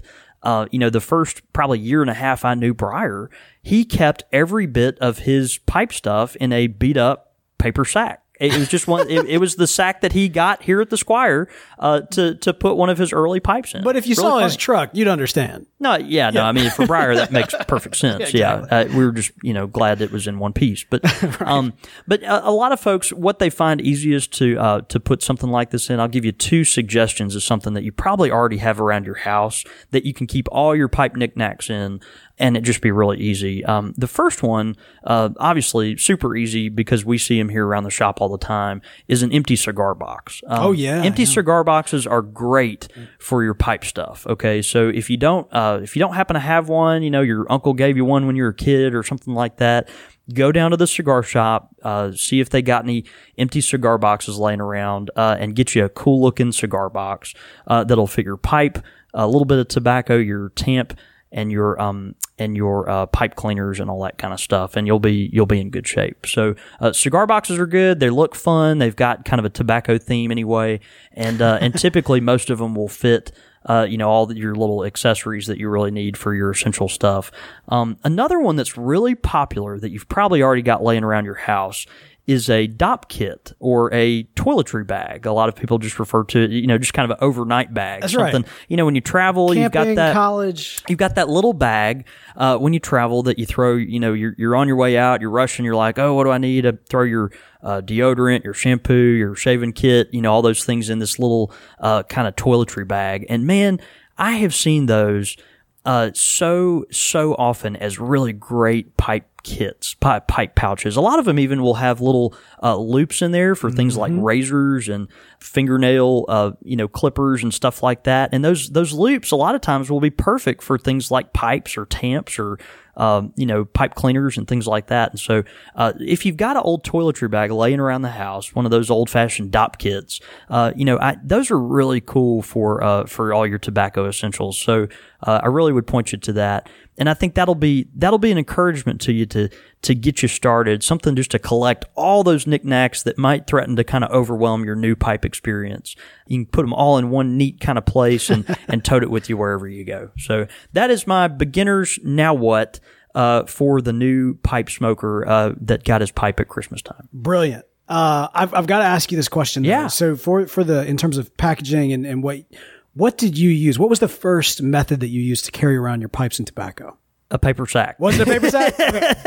uh, you know, the first probably year and a half I knew Briar, he kept every bit of his pipe stuff in a beat up paper sack. It was just one. It, it was the sack that he got here at the Squire uh, to to put one of his early pipes in. But if you Really saw funny. his truck, you'd understand. No, yeah, no. I mean, for Briar, that makes perfect sense. Yeah, Yeah, uh, we were just you know glad it was in one piece. But right. um, but a, a lot of folks, what they find easiest to uh, to put something like this in, I'll give you two suggestions of something that you probably already have around your house that you can keep all your pipe knickknacks in. And it just be really easy. Um, the first one, uh, obviously super easy because we see them here around the shop all the time, is an empty cigar box. Um, Oh, yeah, empty yeah. cigar boxes are great for your pipe stuff. Okay, so if you don't, uh, if you don't happen to have one, you know, your uncle gave you one when you were a kid or something like that, go down to the cigar shop, uh, see if they got any empty cigar boxes laying around, uh, and get you a cool looking cigar box uh, that'll fit your pipe, a little bit of tobacco, your tamp, and your um and your uh, pipe cleaners and all that kind of stuff, and you'll be you'll be in good shape. So uh, cigar boxes are good. They look fun. They've got kind of a tobacco theme anyway, and uh, and typically most of them will fit. Uh, you know, all the, your little accessories that you really need for your essential stuff. Um, another one that's really popular that you've probably already got laying around your house is a D O P kit or a toiletry bag. A lot of people just refer to it, you know, just kind of an overnight bag. That's something, right. You know, when you travel, Camping, you've got that college. You've got that little bag uh, when you travel that you throw. You know, you're you're on your way out, you're rushing, you're like, oh, what do I need to throw your uh, deodorant, your shampoo, your shaving kit, you know, all those things in this little uh, kind of toiletry bag. And man, I have seen those uh, so so often as really great pipe kits, pipe, pipe pouches. A lot of them even will have little uh, loops in there for things Mm-hmm. like razors and fingernail, uh, you know, clippers and stuff like that. And those those loops a lot of times will be perfect for things like pipes or tamps or um, you know, pipe cleaners and things like that. And so, uh, if you've got an old toiletry bag laying around the house, one of those old fashioned D O P kits, uh, you know, I, those are really cool for uh, for all your tobacco essentials. So, uh, I really would point you to that. And I think that'll be that'll be an encouragement to you to to get you started, something just to collect all those knickknacks that might threaten to kind of overwhelm your new pipe experience. You can put them all in one neat kind of place and, and tote it with you wherever you go. So that is my beginner's now what uh, for the new pipe smoker uh, that got his pipe at Christmas time. Brilliant. Uh, I've I've got to ask you this question. though. Yeah. So for for the in terms of packaging and, and what what did you use? What was the first method that you used to carry around your pipes and tobacco? A paper sack. Was it a paper sack?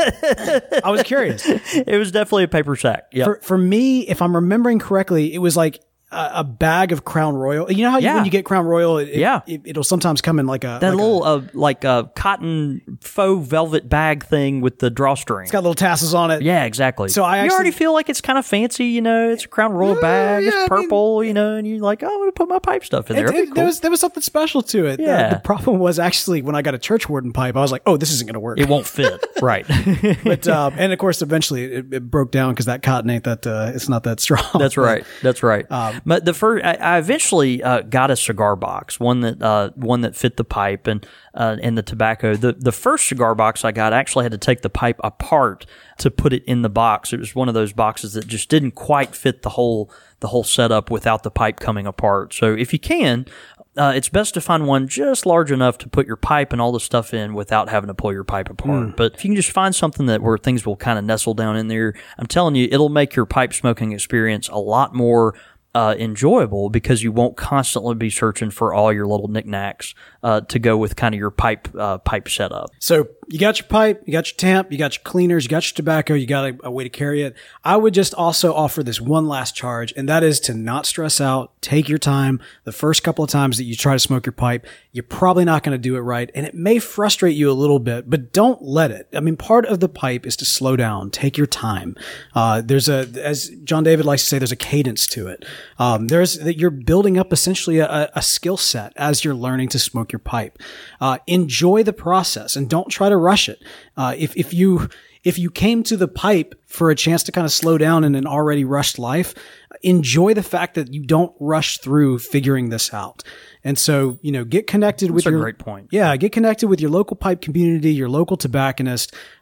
Okay. I was curious. It was definitely a paper sack. Yeah. For for me, if I'm remembering correctly, it was like a, a bag of Crown Royal. You know how you, Yeah. when you get Crown Royal, it, Yeah. it, it'll sometimes come in like a That like little, a, uh, like, uh, cotton faux velvet bag thing with the drawstring. it's got little tassels on it. Yeah, exactly. So I you actually- already feel like it's kind of fancy, you know. It's a Crown Royal bag. yeah, I it's purple, you know, and you're like, oh, I'm going to put my pipe stuff in there. It, It'd it- be there cool. was there was something special to it. The- Yeah. The, problem was actually when I got a church warden pipe, I was like, oh, this isn't going to work. It won't fit. Right. But um, and of course, eventually it, it broke down because that cotton ain't that uh, it's not that strong. That's But, right. That's right. Um, but the first, I, I eventually uh, got a cigar box, one that uh, one that fit the pipe and uh, and the tobacco. The the first cigar box I got, I actually had to take the pipe apart to put it in the box. It was one of those boxes that just didn't quite fit the whole the whole setup without the pipe coming apart. So if you can, uh, it's best to find one just large enough to put your pipe and all the stuff in without having to pull your pipe apart. But if you can just find something that where things will kind of nestle down in there, I'm telling you, it'll make your pipe smoking experience a lot more Uh, enjoyable because you won't constantly be searching for all your little knickknacks uh, to go with kind of your pipe uh, pipe setup. So you got your pipe, you got your tamp, you got your cleaners, you got your tobacco, you got a, a way to carry it. I would just also offer this one last charge, and that is to not stress out. Take your time. The first couple of times that you try to smoke your pipe, you're probably not going to do it right, and it may frustrate you a little bit, but don't let it. I mean, part of the pipe is to slow down. Take your time. Uh, there's a, as John David likes to say, there's a cadence to it. Um, there's that you're building up essentially a, a skill set as you're learning to smoke your pipe. Uh, enjoy the process and don't try to rush it. Uh, if, if you, if you came to the pipe for a chance to kind of slow down in an already rushed life, enjoy the fact that you don't rush through figuring this out. And so, you know, get connected with That's a your great point. Yeah, get connected with your local pipe community, your local tobacconist.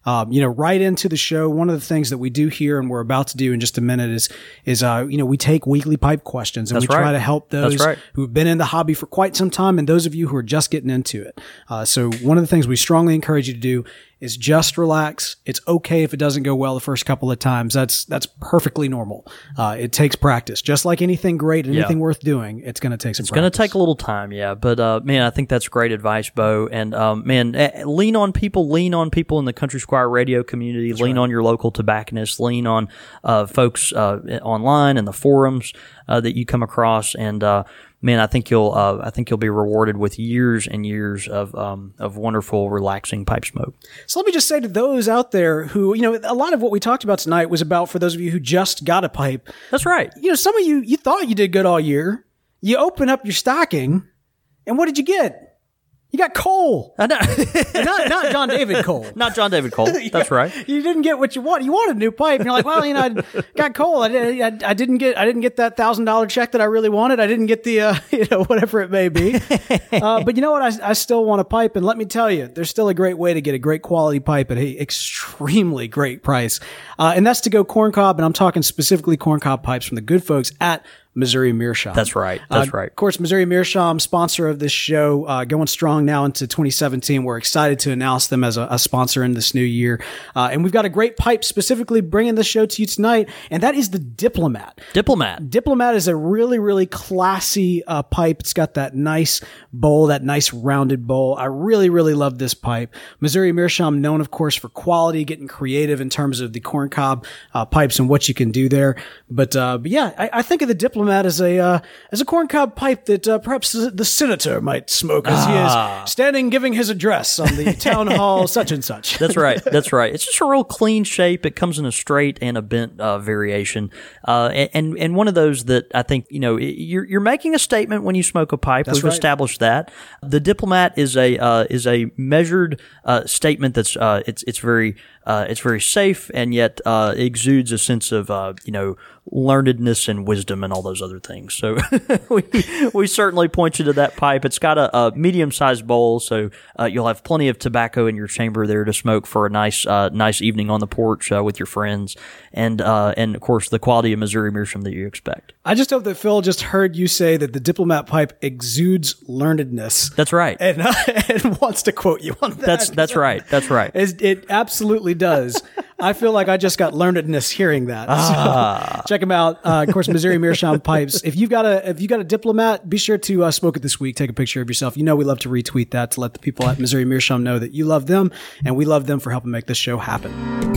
um, you know, right into the show. One of the things that we do here and we're about to do in just a minute is, is, uh, you know, we take weekly pipe questions and That's we right. try to help those right. who've been in the hobby for quite some time and those of you who are just getting into it. Uh, so one of the things we strongly encourage you to do is just relax. It's okay if it doesn't go well the first couple of times. That's that's perfectly normal. Uh, it takes practice. Just like anything great and Yeah. anything worth doing, it's going to take some It's practice. going to take a little time, yeah. But, uh, man, I think that's great advice, Bo. And, um, man, eh, lean on people, lean on people in the Country Squire radio community, that's lean right. on your local tobacconists, lean on uh, folks uh, online and the forums uh, that you come across. And, uh, man, I think you'll uh, I think you'll be rewarded with years and years of um, of wonderful, relaxing pipe smoke. So let me just say to those out there who, you know, a lot of what we talked about tonight was about for those of you who just got a pipe. That's right. You know, some of you, you thought you did good all year. You open up your stocking, and what did you get? You got coal. I know. not, not John David Cole. Not John David Cole. That's right. You didn't get what you want. You wanted a new pipe. And you're like, well, you know, I got coal. I, did, I, I didn't get. I didn't get that thousand dollar check that I really wanted. I didn't get the, uh, you know, whatever it may be. Uh, but you know what? I, I still want a pipe. And let me tell you, there's still a great way to get a great quality pipe at a extremely great price. Uh, and that's to go corncob. And I'm talking specifically corncob pipes from the good folks at Missouri Meerschaum. That's right. That's uh, right. Of course, Missouri Meerschaum, sponsor of this show, uh, going strong now into twenty seventeen. We're excited to announce them as a, a sponsor in this new year. Uh, and we've got a great pipe specifically bringing the show to you tonight, and that is the Diplomat. Diplomat. Diplomat is a really, really classy uh, pipe. It's got that nice bowl, that nice rounded bowl. I really, really love this pipe. Missouri Meerschaum, known, of course, for quality, getting creative in terms of the corncob uh, pipes and what you can do there. But, uh, but yeah, I, I think of the Diplomat as a uh, as a corncob pipe that uh, perhaps the, the senator might smoke as ah. he is standing giving his address on the town hall such and such. That's right. That's right. It's just a real clean shape. It comes in a straight and a bent uh, variation, uh, and and one of those that I think you know you're you're making a statement when you smoke a pipe. That's We've right. established that. The Diplomat is a uh, is a measured uh, statement that's uh, it's it's very uh, it's very safe and yet uh, exudes a sense of uh, you know. learnedness and wisdom and all those other things. So we we certainly point you to that pipe. It's got a, a medium-sized bowl, so uh, you'll have plenty of tobacco in your chamber there to smoke for a nice uh, nice evening on the porch uh, with your friends, and uh, and of course the quality of Missouri Meerschaum that you expect. I just hope that Phil just heard you say that the Diplomat pipe exudes learnedness. That's right. And, uh, and wants to quote you on that. That's that's right. That's right. It, it absolutely does. I feel like I just got learnedness hearing that. Ah. So check them out. Uh, of course, Missouri Meerschaum pipes. If you've got a if you got a Diplomat, be sure to uh, smoke it this week. Take a picture of yourself. You know we love to retweet that to let the people at Missouri Meerschaum know that you love them and we love them for helping make this show happen.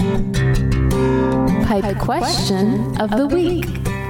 Pipe question of the week.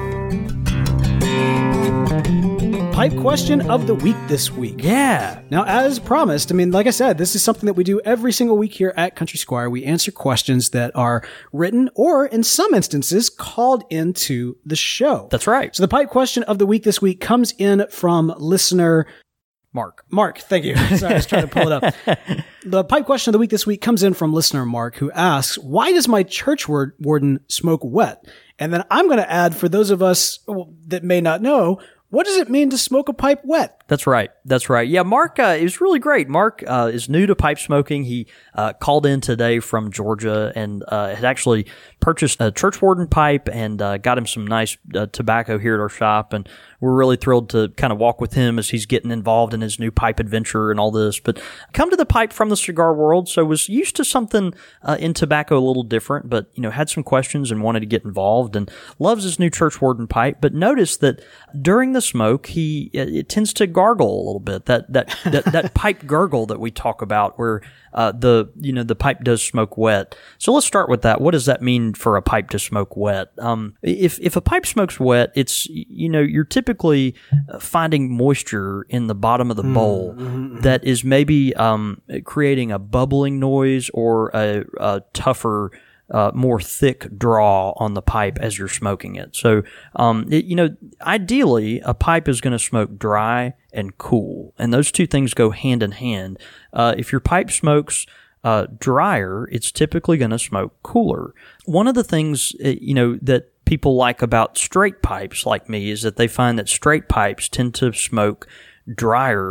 Pipe question of the week this week. Yeah. Now, as promised, I mean, like I said, this is something that we do every single week here at Country Squire. We answer questions that are written or, in some instances, called into the show. That's right. So the pipe question of the week this week comes in from listener Mark. Mark, thank you. Sorry, I was trying to pull it up. The pipe question of the week this week comes in from listener Mark, who asks, why does my church ward- warden smoke wet? And then I'm going to add, for those of us that may not know, what does it mean to smoke a pipe wet? That's right. That's right. Yeah, Mark, uh, it was really great. Mark uh, is new to pipe smoking. He uh, called in today from Georgia and uh, had actually purchased a church warden pipe and uh, got him some nice uh, tobacco here at our shop. And we're really thrilled to kind of walk with him as he's getting involved in his new pipe adventure and all this. But come to the pipe from the cigar world, so was used to something uh, in tobacco a little different, but you know had some questions and wanted to get involved and loves his new church warden pipe. But noticed that during the smoke, he it tends to gargle a little bit. That that that, that pipe gurgle that we talk about, where uh, the you know the pipe does smoke wet. So let's start with that. What does that mean for a pipe to smoke wet? Um, if if a pipe smokes wet, it's you know you're typically finding moisture in the bottom of the bowl mm-hmm. that is maybe um, creating a bubbling noise or a, a tougher. Uh, more thick draw on the pipe as you're smoking it. So, um, it, you know, ideally, a pipe is going to smoke dry and cool, and those two things go hand in hand. Uh, if your pipe smokes uh, drier, it's typically going to smoke cooler. One of the things, you know, that people like about straight pipes, like me, is that they find that straight pipes tend to smoke drier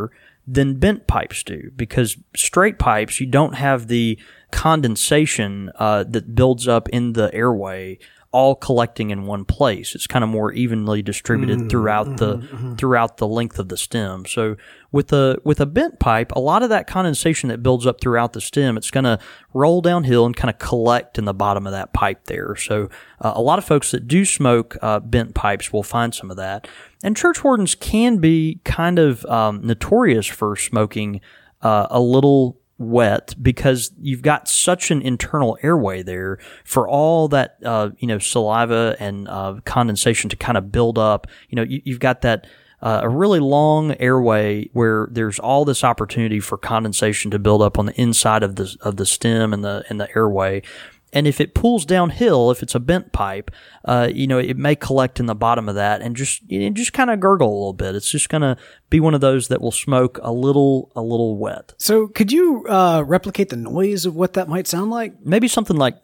than bent pipes do, because straight pipes, you don't have the condensation uh, that builds up in the airway all collecting in one place. It's kind of more evenly distributed mm-hmm, throughout mm-hmm, the mm-hmm. throughout the length of the stem. So with a with a bent pipe, a lot of that condensation that builds up throughout the stem, it's going to roll downhill and kind of collect in the bottom of that pipe there. So uh, a lot of folks that do smoke uh, bent pipes will find some of that. And church wardens can be kind of um, notorious for smoking uh, a little wet, because you've got such an internal airway there for all that, uh, you know, saliva and uh, condensation to kind of build up. You know, you, you've got that uh, a really long airway where there's all this opportunity for condensation to build up on the inside of the of the stem and the and the airway. And if it pulls downhill, if it's a bent pipe, uh, you know, it may collect in the bottom of that and just it just kind of gurgle a little bit. It's just going to be one of those that will smoke a little a little wet. So could you uh, replicate the noise of what that might sound like? Maybe something like...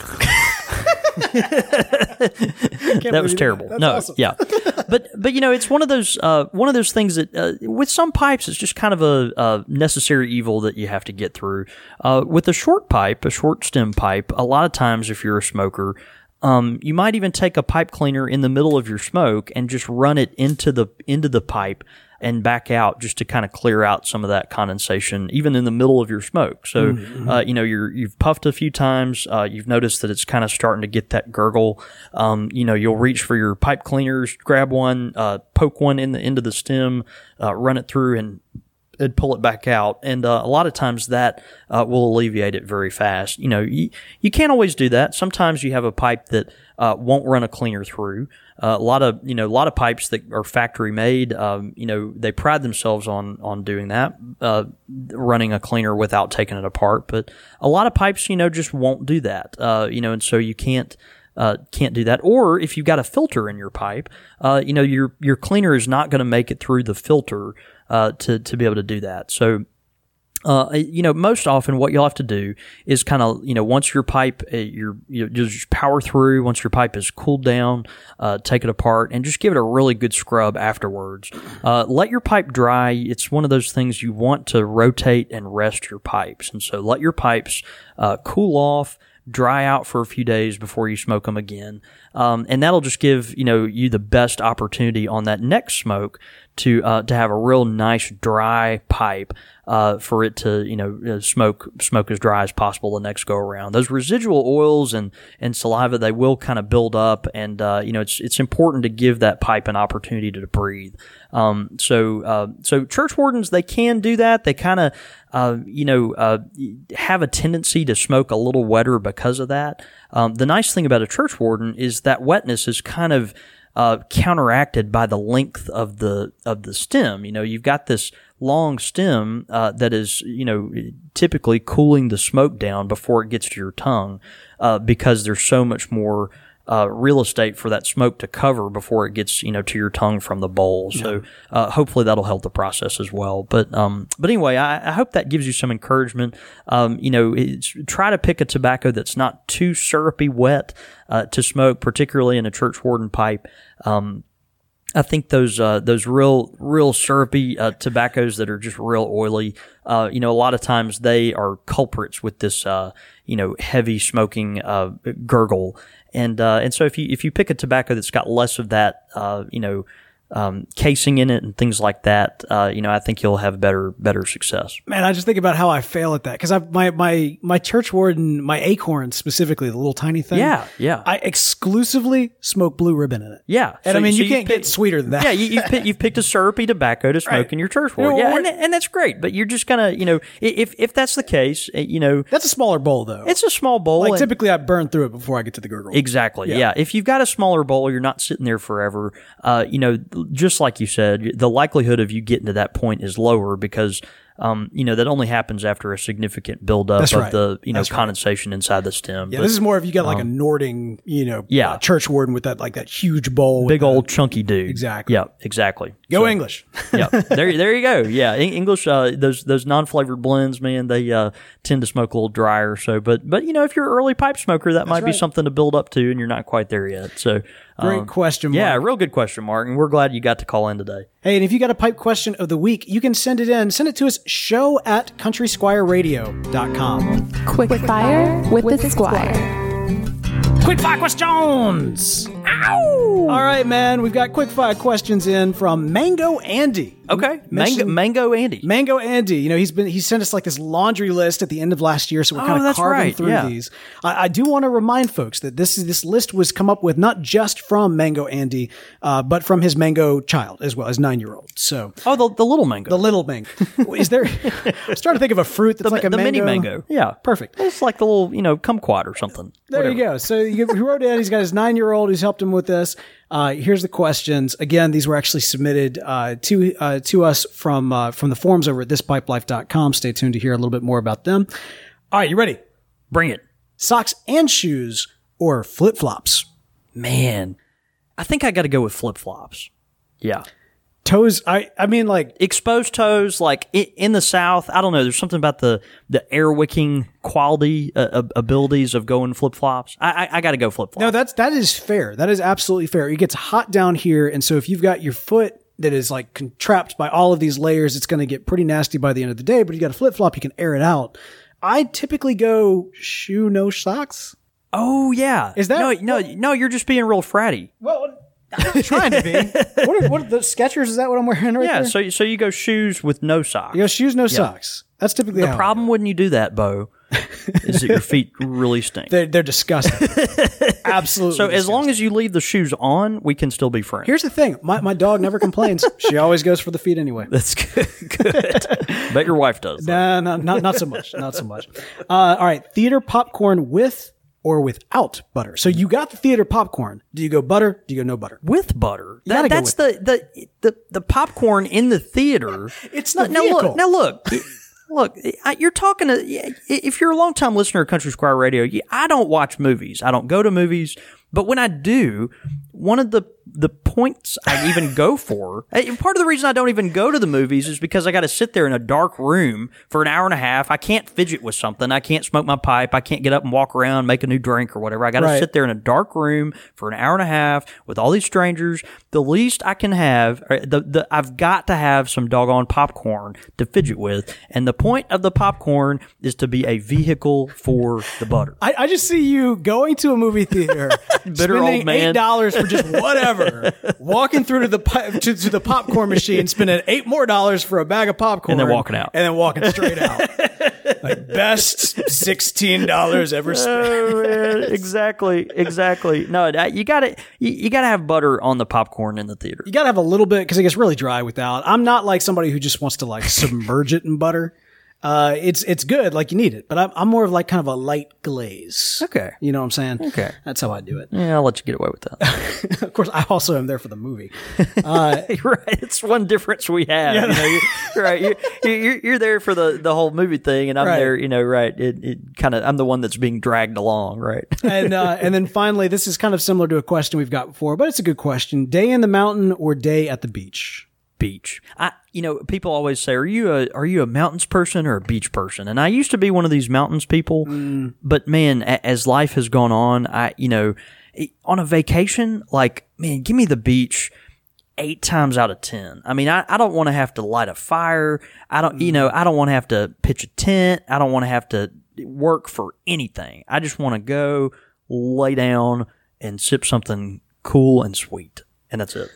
That was terrible. That. No, awesome. yeah, but but you know, it's one of those uh, one of those things that uh, with some pipes, it's just kind of a, a necessary evil that you have to get through. Uh, with a short pipe, a short stem pipe, a lot of times, if you're a smoker, um, you might even take a pipe cleaner in the middle of your smoke and just run it into the into the pipe and back out, just to kind of clear out some of that condensation, even in the middle of your smoke. So, mm-hmm. uh, you know, you're, you've puffed a few times. Uh, you've noticed that it's kind of starting to get that gurgle. Um, you know, you'll reach for your pipe cleaners, grab one, uh, poke one in the end of the stem, uh, run it through and, and pull it back out. And, uh, a lot of times that, uh, will alleviate it very fast. You know, you, you can't always do that. Sometimes you have a pipe that, uh, won't run a cleaner through. Uh, a lot of, you know, a lot of pipes that are factory made, um, you know, they pride themselves on, on doing that, uh, running a cleaner without taking it apart. But a lot of pipes, you know, just won't do that. Uh, you know, and so you can't, uh, can't do that. Or if you've got a filter in your pipe, uh, you know, your, your cleaner is not going to make it through the filter, uh, to, to be able to do that. So, Uh, you know, most often what you'll have to do is kind of, you know, once your pipe, uh, you're, you just power through, once your pipe is cooled down, uh, take it apart and just give it a really good scrub afterwards. Uh, let your pipe dry. It's one of those things you want to rotate and rest your pipes. And so let your pipes, uh, cool off, dry out for a few days before you smoke them again. Um, and that'll just give, you know, you the best opportunity on that next smoke to, uh, to have a real nice dry pipe, uh, for it to, you know, smoke, smoke as dry as possible the next go around. Those residual oils and, and saliva, they will kind of build up and, uh, you know, it's, it's important to give that pipe an opportunity to breathe. Um, so, uh, so church wardens, they can do that. They kind of, uh, you know, uh, have a tendency to smoke a little wetter because of that. Um, the nice thing about a church warden is that wetness is kind of, uh, counteracted by the length of the, of the stem. You know, you've got this long stem, uh, that is, you know, typically cooling the smoke down before it gets to your tongue, uh, because there's so much more, uh, real estate for that smoke to cover before it gets, you know, to your tongue from the bowl. Yeah. So, uh, hopefully that'll help the process as well. But, um, but anyway, I, I hope that gives you some encouragement. Um, you know, it's, try to pick a tobacco that's not too syrupy wet, uh, to smoke, particularly in a church warden pipe. Um, I think those, uh, those real, real syrupy, uh, tobaccos that are just real oily, uh, you know, a lot of times they are culprits with this, uh, you know, heavy smoking, uh, gurgle. And, uh, and so if you, if you pick a tobacco that's got less of that, uh, you know, um, casing in it and things like that, uh, you know, I think you'll have better, better success. Man, I just think about how I fail at that. Cause I, my, my, my church warden, my acorn specifically, the little tiny thing. Yeah. Yeah. I exclusively smoke blue ribbon in it. Yeah. And so, I mean, so you can't pick, get sweeter than that. Yeah. You, you've, picked, you've picked a syrupy tobacco to smoke right. in your church warden. You know, yeah. And, and that's great. But you're just gonna, you know, if, if that's the case, you know. That's a smaller bowl though. It's a small bowl. Like and, typically I burn through it before I get to the gurgle. Exactly. Yeah. Yeah. If you've got a smaller bowl, you're not sitting there forever. Uh, you know, just like you said, the likelihood of you getting to that point is lower because, um, you know, that only happens after a significant buildup That's of right. the, you know, That's condensation right. inside the stem. Yeah, but, this is more if you got like um, a Nording, you know, yeah. uh, church warden with that, like that huge bowl. Big with old the, chunky dude. Exactly. Yeah, exactly. Go so, English. yeah, there, there you go. Yeah, English. Uh, those those non-flavored blends, man, they uh, tend to smoke a little drier. So, but but you know, if you're an early pipe smoker, that That's might right. be something to build up to, and you're not quite there yet. So, Great Um, question, Mark. Yeah, real good question, Mark. And we're glad you got to call in today. Hey, and if you got a pipe question of the week, you can send it in. Send it to us, show at country squire radio dot com. Quick fire with the Squire. Quick fire questions! Ow! All right, man. We've got quick fire questions in from Mango Andy. Okay. Mango, Mentioned- Mango Andy. Mango Andy, you know, he's been he sent us like this laundry list at the end of last year, so we're Oh, kind of that's carving right, through yeah. these. I, I do want to remind folks that this is this list was come up with not just from Mango Andy, uh, but from his Mango child as well, his nine year old. So Oh, the, the little mango. the little mango. Is there? I was trying to think of a fruit that's the, like a the mango. mini mango. Yeah. Perfect. It's like the little, you know, kumquat or something. There Whatever. you go. So you, he wrote in. He's got his nine-year-old who's helped him with this. Uh, here's the questions. Again, these were actually submitted uh, to uh, to us from uh, from the forums over at this pipe life dot com. Stay tuned to hear a little bit more about them. All right, you ready? Bring it. Socks and shoes or flip-flops? Man, I think I got to go with flip flops. Yeah. Toes, I I mean, like, Exposed toes, like i- in the South, I don't know. There's something about the, the air wicking quality uh, ab- abilities of going flip flops. I, I, I got to go flip flops. no, that's that is fair. That is absolutely fair. It gets hot down here, and so if you've got your foot that is like con- trapped by all of these layers, it's going to get pretty nasty by the end of the day. But you got a flip flop, you can air it out. I typically go shoe, no socks. Oh yeah. Is that- no? No, no. You're just being real fratty. Well, I'm trying to be. What are, what are the Skechers? Is that what I'm wearing right Yeah. there? So so you go shoes with no socks. You go shoes, no socks. That's typically The how I problem when you do that, Bo, is that your feet really stink. They're, they're disgusting. Absolutely. So as long disgusting. as you leave the shoes on, we can still be friends. Here's the thing. My, my dog never complains. She always goes for the feet anyway. That's good. Good. Bet your wife does. though. Nah, no, not, not so much. Not so much. Uh, all right. Theater popcorn with or without butter. So you got the theater popcorn. Do you go butter? Do you go no butter? With butter. gotta That, go that's the, the the the popcorn in the theater. It's the now vehicle. look. Now look. Look, I- you're talking to. If you're a longtime listener of Country Squire Radio, you- I don't watch movies. I don't go to movies. But when I do, one of the the points I even go for, and part of the reason I don't even go to the movies is because I got to sit there in a dark room for an hour and a half. I can't fidget with something. I can't smoke my pipe. I can't get up and walk around, make a new drink or whatever. I got to Right. sit there in a dark room for an hour and a half with all these strangers. The least I can have, or the, the I've got to have some doggone popcorn to fidget with. And the point of the popcorn is to be a vehicle for the butter. I, I just see you going to a movie theater, Bitter spending old man. eight dollars for just whatever, walking through to the pi- to, to the popcorn machine, spending eight more dollars for a bag of popcorn, And then walking out. and then walking straight out. Like best sixteen dollars ever spent. Oh, man. Exactly, exactly. No, that- you gotta you, you gotta have butter on the popcorn in the theater. You gotta have a little bit because it gets really dry without. I'm not like somebody who just wants to like submerge it in butter. Uh, it's it's good, like you need it, but I'm I'm more of like kind of a light glaze. Okay. You know what I'm saying? Okay. That's how I do it. Yeah, I'll let you get away with that. Of course, I also am there for the movie. Right, it's one difference we have. You know, you're, right, you're, you're you're there for the, the whole movie thing, and I'm Right. there. You know, right? It, it kind of I'm the one that's being dragged along, right? and uh, and then finally, this is kind of similar to a question we've got before, but it's a good question. Day in the mountain or day at the beach? Beach. I, you know, people always say, "Are you a are you a mountains person or a beach person?" And I used to be one of these mountains people, Mm. but man, a, as life has gone on, I you know, it- on a vacation, like man, give me the beach eight times out of ten. I mean, I, I don't want to have to light a fire. I don't, you know, I don't want to have to pitch a tent. I don't want to have to work for anything. I just want to go lay down and sip something cool and sweet. And that's it.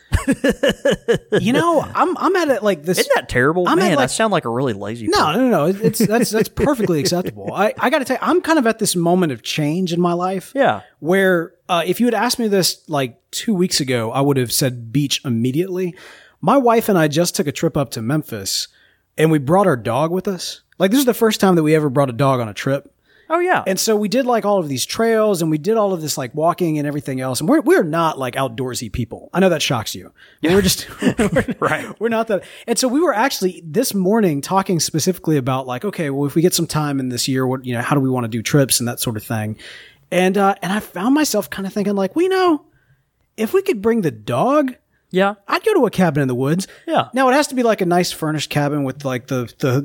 You know, I'm I'm at it like this. Isn't that terrible? I'm at, Man, I like- sound like a really lazy No, person. no, no. It's that's that's perfectly acceptable. I, I got to tell you, I'm kind of at this moment of change in my life. Yeah. Where uh, if you had asked me this like two weeks ago, I would have said beach immediately. My wife and I just took a trip up to Memphis, and we brought our dog with us. Like this is the first time that we ever brought a dog on a trip. Oh, yeah. And so we did like all of these trails and we did all of this like walking and everything else. And we're, we're not like outdoorsy people. I know that shocks you. But We're just, we're, Right. We're not that. And so we were actually this morning talking specifically about like, okay, well, if we get some time in this year, what, you know, how do we want to do trips and that sort of thing? And, uh, and I found myself kind of thinking like, we know if we could bring the dog, yeah. I'd go to a cabin in the woods. Yeah. Now it has to be like a nice furnished cabin with like the, the, the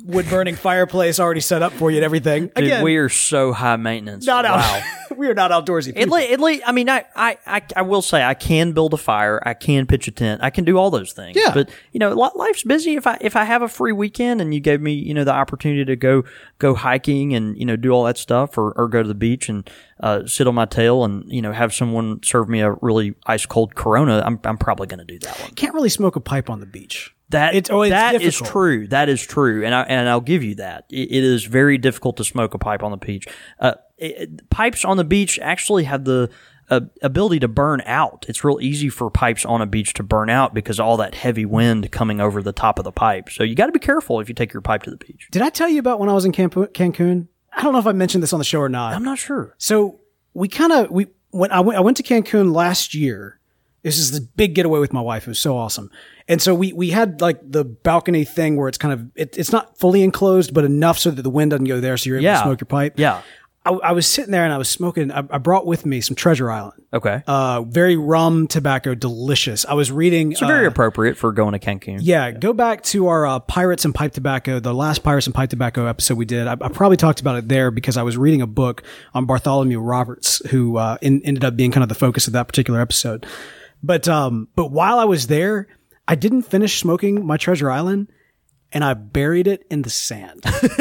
wood burning fireplace already set up for you and everything. Dude, Again, we are so high maintenance. not out. Wow. We are not outdoorsy At people. least, at least, I mean, I, I, I, I will say I can build a fire. I can pitch a tent. I can do all those things. Yeah. But you know, li- life's busy. If I if I have a free weekend and you gave me, you know, the opportunity to go go hiking and you know do all that stuff, or, or go to the beach and uh, sit on my tail and you know have someone serve me a really ice cold Corona, I'm I'm probably going to do that one. Can't really smoke a pipe on the beach. That It's- oh, it's that is difficult. true. That is true, and I and I'll give you that. It, it is very difficult to smoke a pipe on the beach. Uh, it, pipes on the beach actually have the uh, ability to burn out. It's real easy for pipes on a beach to burn out because of all that heavy wind coming over the top of the pipe. So you got to be careful if you take your pipe to the beach. Did I tell you about when I was in Campu- Cancun? I don't know if I mentioned this on the show or not. I'm not sure. So we kind of we when I went I went to Cancun last year. This is the big getaway with my wife. It was so awesome. And so we we had like the balcony thing where it's kind of it, it's not fully enclosed, but enough so that the wind doesn't go there, so you're able Yeah. to smoke your pipe. Yeah. I, I was sitting there and I was smoking. I, I brought with me some Treasure Island. Okay. Uh, very rum tobacco, delicious. I was reading. So very uh, appropriate for going to Cancun. Yeah, go back to our uh, Pirates and Pipe Tobacco, the last Pirates and Pipe Tobacco episode we did. I, I probably talked about it there because I was reading a book on Bartholomew Roberts, who uh, in, ended up being kind of the focus of that particular episode. But um, but while I was there, I didn't finish smoking my Treasure Island, and I buried it in the sand.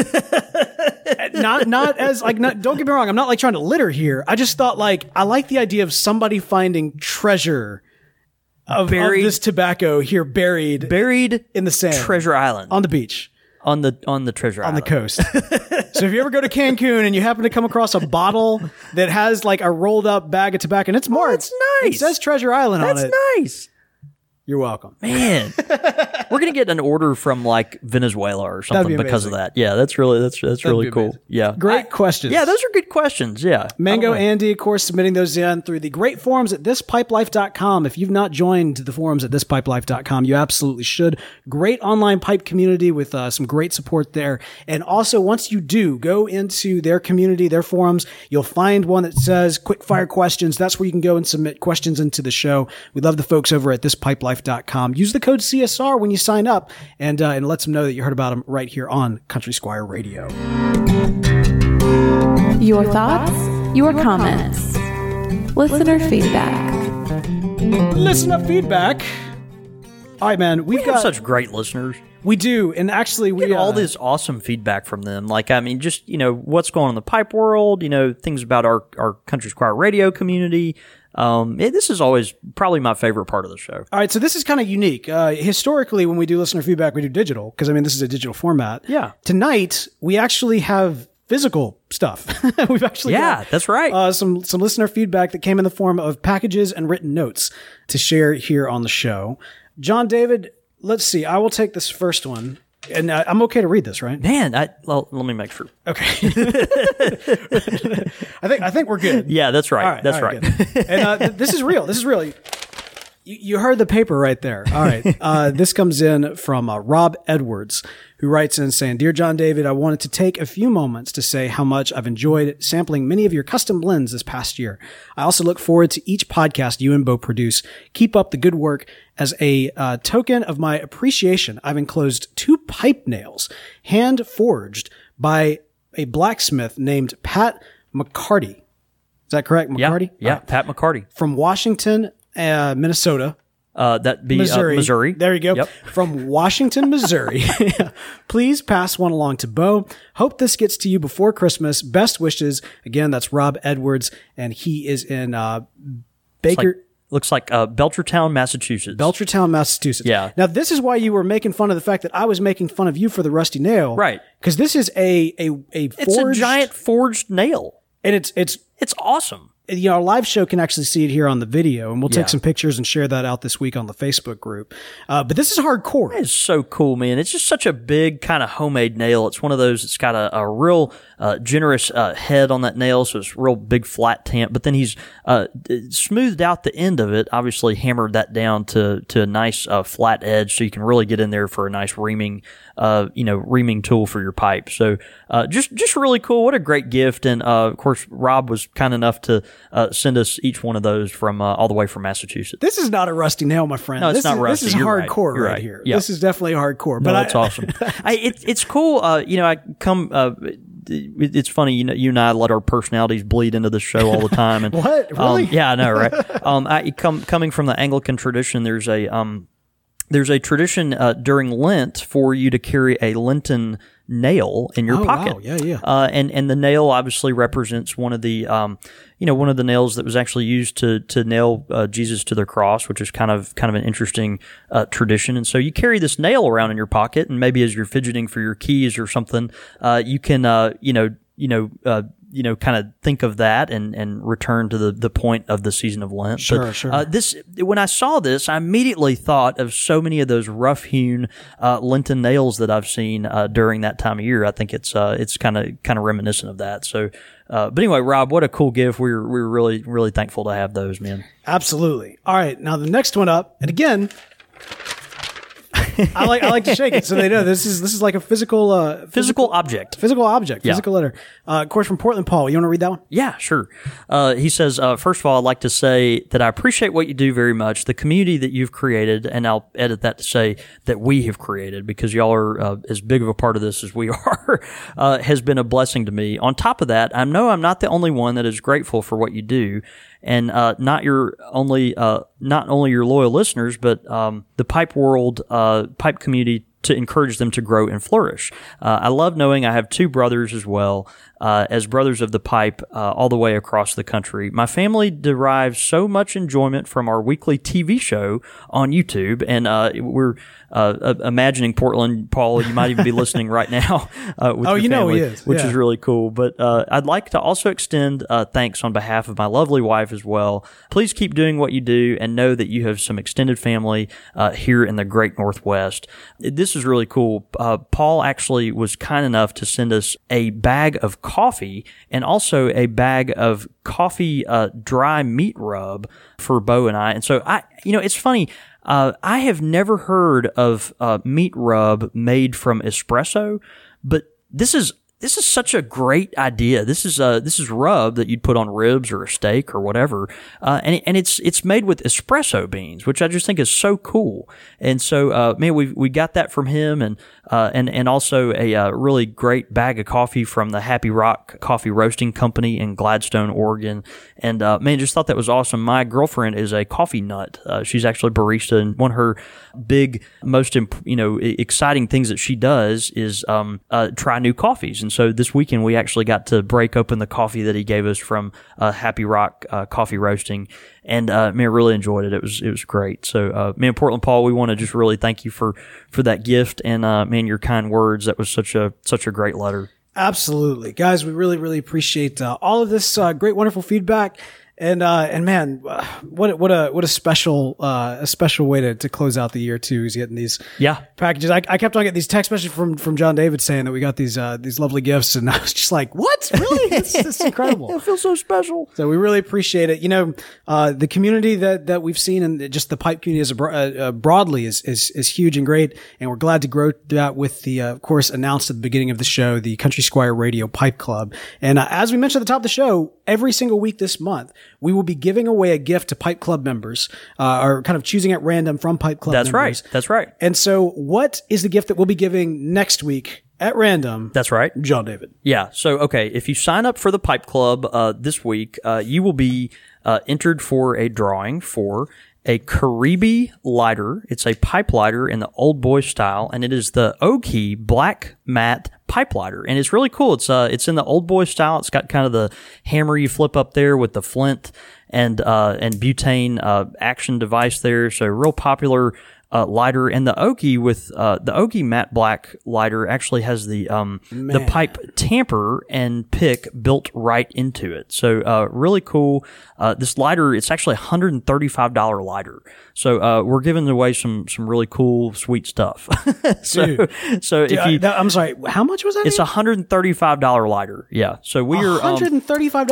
not not as like not, don't get me wrong, I'm not like trying to litter here. I just thought like I like the idea of somebody finding treasure of, Buried- of this tobacco here buried Buried in the sand Treasure Island on the beach on the on the Treasure on the Island. coast. So if you ever go to Cancun and you happen to come across a bottle that has like a rolled up bag of tobacco and it's marked, that's nice. It says Treasure Island That's on it. nice. You're welcome. Man, we're gonna get an order from like Venezuela or something be because of amazing. that. Yeah, that's really that's that's really be cool. amazing. Yeah, Great I- questions. Yeah, those are good questions. Yeah, Mango I don't know. Andy, of course, submitting those in through the great forums at this pipe life dot com. If you've not joined the forums at this pipe life dot com, you absolutely should. Great online pipe community with uh, some great support there. And also, once you do go into their community, their forums, you'll find one that says quick fire questions. That's where you can go and submit questions into the show. We love the folks over at this pipe life dot com. Use the code C S R when you sign up and uh, and let them know that you heard about them right here on Country Squire Radio. Your thoughts, your comments, listener feedback. Listener feedback. All right, man. We've We have got such great listeners. we do, and actually we Get all uh, this awesome feedback from them. Like, I mean, just you know what's going on in the pipe world. You know things about our our Country Squire Radio community. Um, it, this is always probably my favorite part of the show. All right, so this is kind of unique. Uh, historically, when we do listener feedback, we do digital because I mean this is a digital format. Yeah. Tonight we actually have physical stuff. We've actually Yeah, got, that's right. Uh, some some listener feedback that came in the form of packages and written notes to share here on the show. John David, let's see. I will take this first one, and uh, I'm okay to read this, right? Man, I, well, let me make sure. Okay. I think I think we're good. Yeah, that's right. All right, that's all right. good. And uh, th- this is real. This is real. You, you heard the paper right there. All right. Uh, this comes in from uh, Rob Edwards, who writes in saying, Dear John David, I wanted to take a few moments to say how much I've enjoyed sampling many of your custom blends this past year. I also look forward to each podcast you and Bo produce. Keep up the good work. As a uh, token of my appreciation, I've enclosed two pipe nails, hand forged by a blacksmith named Pat McCarty. Is that correct? Yeah, McCarty? yeah. All right. Pat McCarty. From Washington, uh, Minnesota. Uh, that be Missouri. Uh, Missouri. There you go. Yep. From Washington, Missouri. Please pass one along to Bo. Hope this gets to you before Christmas. Best wishes. Again, that's Rob Edwards, and he is in uh, Baker. Like, looks like uh, Belchertown, Massachusetts. Belchertown, Massachusetts. Yeah. Now, this is why you were making fun of the fact that I was making fun of you for the rusty nail. Right. Because this is a a a forged, It's a giant forged nail. and it's it's It's awesome. you know, our live show can actually see it here on the video, and we'll take Yeah. some pictures and share that out this week on the Facebook group. Uh, but this is hardcore. It's so cool, man. It's just such a big kind of homemade nail. It's one of those. It's got a, a real uh, generous uh, head on that nail, so it's real big flat tip. But then he's uh, d- smoothed out the end of it. Obviously, hammered that down to to a nice uh, flat edge, so you can really get in there for a nice reaming, uh, you know, reaming tool for your pipe. So uh, just just really cool. What a great gift! And uh, of course, Rob was kind enough to uh, send us each one of those from uh, all the way from Massachusetts. This is not a rusty nail, my friend. No, it's this not is, rusty. This is You're hardcore right, You're right, right. here. Yep. This is definitely hardcore. No, but that's I, awesome. I, it, it's cool. Uh, you know, I come. Uh, it, it's funny. You know, you and I let our personalities bleed into the show all the time. And What? Really? Um, yeah, I know, right? um, I come coming from the Anglican tradition. There's a um, there's a tradition uh, during Lent for you to carry a Lenten nail in your Oh, pocket. wow. Yeah, yeah. Uh, and and the nail obviously represents one of the um, you know, one of the nails that was actually used to to nail uh, Jesus to the cross, which is kind of kind of an interesting uh, tradition. And so you carry this nail around in your pocket, and maybe as you're fidgeting for your keys or something, uh, you can uh, you know you know. Uh, you know, kind of think of that and, and return to the, the point of the season of Lent. Sure, but, sure. Uh, this, when I saw this, I immediately thought of so many of those rough-hewn uh, Lenten nails that I've seen uh, during that time of year. I think it's uh, it's kind of kind of reminiscent of that. So, uh, but anyway, Rob, what a cool gift. We're we're really really thankful to have those, man. Absolutely. All right, now the next one up, and again, I like I like to shake it so they know this is this is like a physical uh, physical, Physical object. physical object, Yeah. physical letter. Uh, of course, from Portland, Paul. You want to read that one? Yeah, sure. Uh, he says, uh, first of all, I'd like to say that I appreciate what you do very much, the community that you've created, and I'll edit that to say that we have created, because y'all are uh, as big of a part of this as we are, uh, has been a blessing to me. On top of that, I know I'm not the only one that is grateful for what you do, and uh, not your only, uh, not only your loyal listeners, but um, the pipe world, uh, pipe community, to encourage them to grow and flourish. Uh, I love knowing I have two brothers as well, uh, as brothers of the pipe, uh, all the way across the country. My family derives so much enjoyment from our weekly T V show on YouTube, and uh, we're uh, imagining Portland, Paul, you might even be listening right now uh, with Oh, your you know family, he is, which yeah. is really cool. But uh, I'd like to also extend uh, thanks on behalf of my lovely wife as well. Please keep doing what you do, and know that you have some extended family uh, here in the great Northwest. This is really cool. Uh, Paul actually was kind enough to send us a bag of coffee and also a bag of coffee uh, dry meat rub for Bo and I. And so I, you know, it's funny. Uh, I have never heard of uh, meat rub made from espresso, but this is this is such a great idea. This is uh this is rub that you'd put on ribs or a steak or whatever, uh, and and it's it's made with espresso beans, which I just think is so cool. And so, uh, man, we we got that from him, and uh, and and also a uh, really great bag of coffee from the Happy Rock Coffee Roasting Company in Gladstone, Oregon. And uh, man, just thought that was awesome. My girlfriend is a coffee nut. Uh, she's actually a barista, and one of her big, most imp- you know exciting things that she does is um, uh, try new coffees. And so this weekend we actually got to break open the coffee that he gave us from uh, Happy Rock uh, Coffee Roasting, and uh, man, really enjoyed it. It was it was great. So, uh, man, Portland Paul, we want to just really thank you for for that gift, and uh, man, your kind words. That was such a such a great letter. Absolutely, guys. We really, really appreciate uh, all of this uh, great, wonderful feedback. And uh, and man, what what a what a special uh, a special way to, to close out the year too, is getting these Yeah. packages. I, I kept on getting these text messages from from John David saying that we got these uh, these lovely gifts, and I was just like, what? Really? It's, it's incredible. I feel so special. So we really appreciate it. You know, uh, the community that, that we've seen, and just the pipe community as a, bro- uh, broadly is, is, is huge and great. And we're glad to grow that with the, uh, of course, announced at the beginning of the show, the Country Squire Radio Pipe Club. And uh, as we mentioned at the top of the show, every single week this month, we will be giving away a gift to Pipe Club members, uh, or kind of choosing at random from Pipe Club That's members. right. That's right. And so what is the gift that we'll be giving next week at random? That's right. John David. Yeah. So, okay, if you sign up for the Pipe Club uh, this week, uh, you will be uh, entered for a drawing for a Caribe lighter. It's a pipe lighter in the old boy style, and it is the Oki Black Matte Pipe Lighter, and it's really cool. It's uh, it's in the old boy style. It's got kind of the hammer you flip up there with the flint and uh, and butane uh, action device there. So, real popular Uh, lighter. And the Oki with uh, the Oki matte black lighter actually has the um, the pipe tamper and pick built right into it. So uh, really cool. Uh, this lighter, it's actually a one hundred thirty-five dollars lighter. So uh, we're giving away some some really cool, sweet stuff. so Dude. so if Dude, you, that- I'm sorry, how much was that? it's a one hundred thirty-five dollars lighter. Yeah. So we are one hundred thirty-five dollars. um,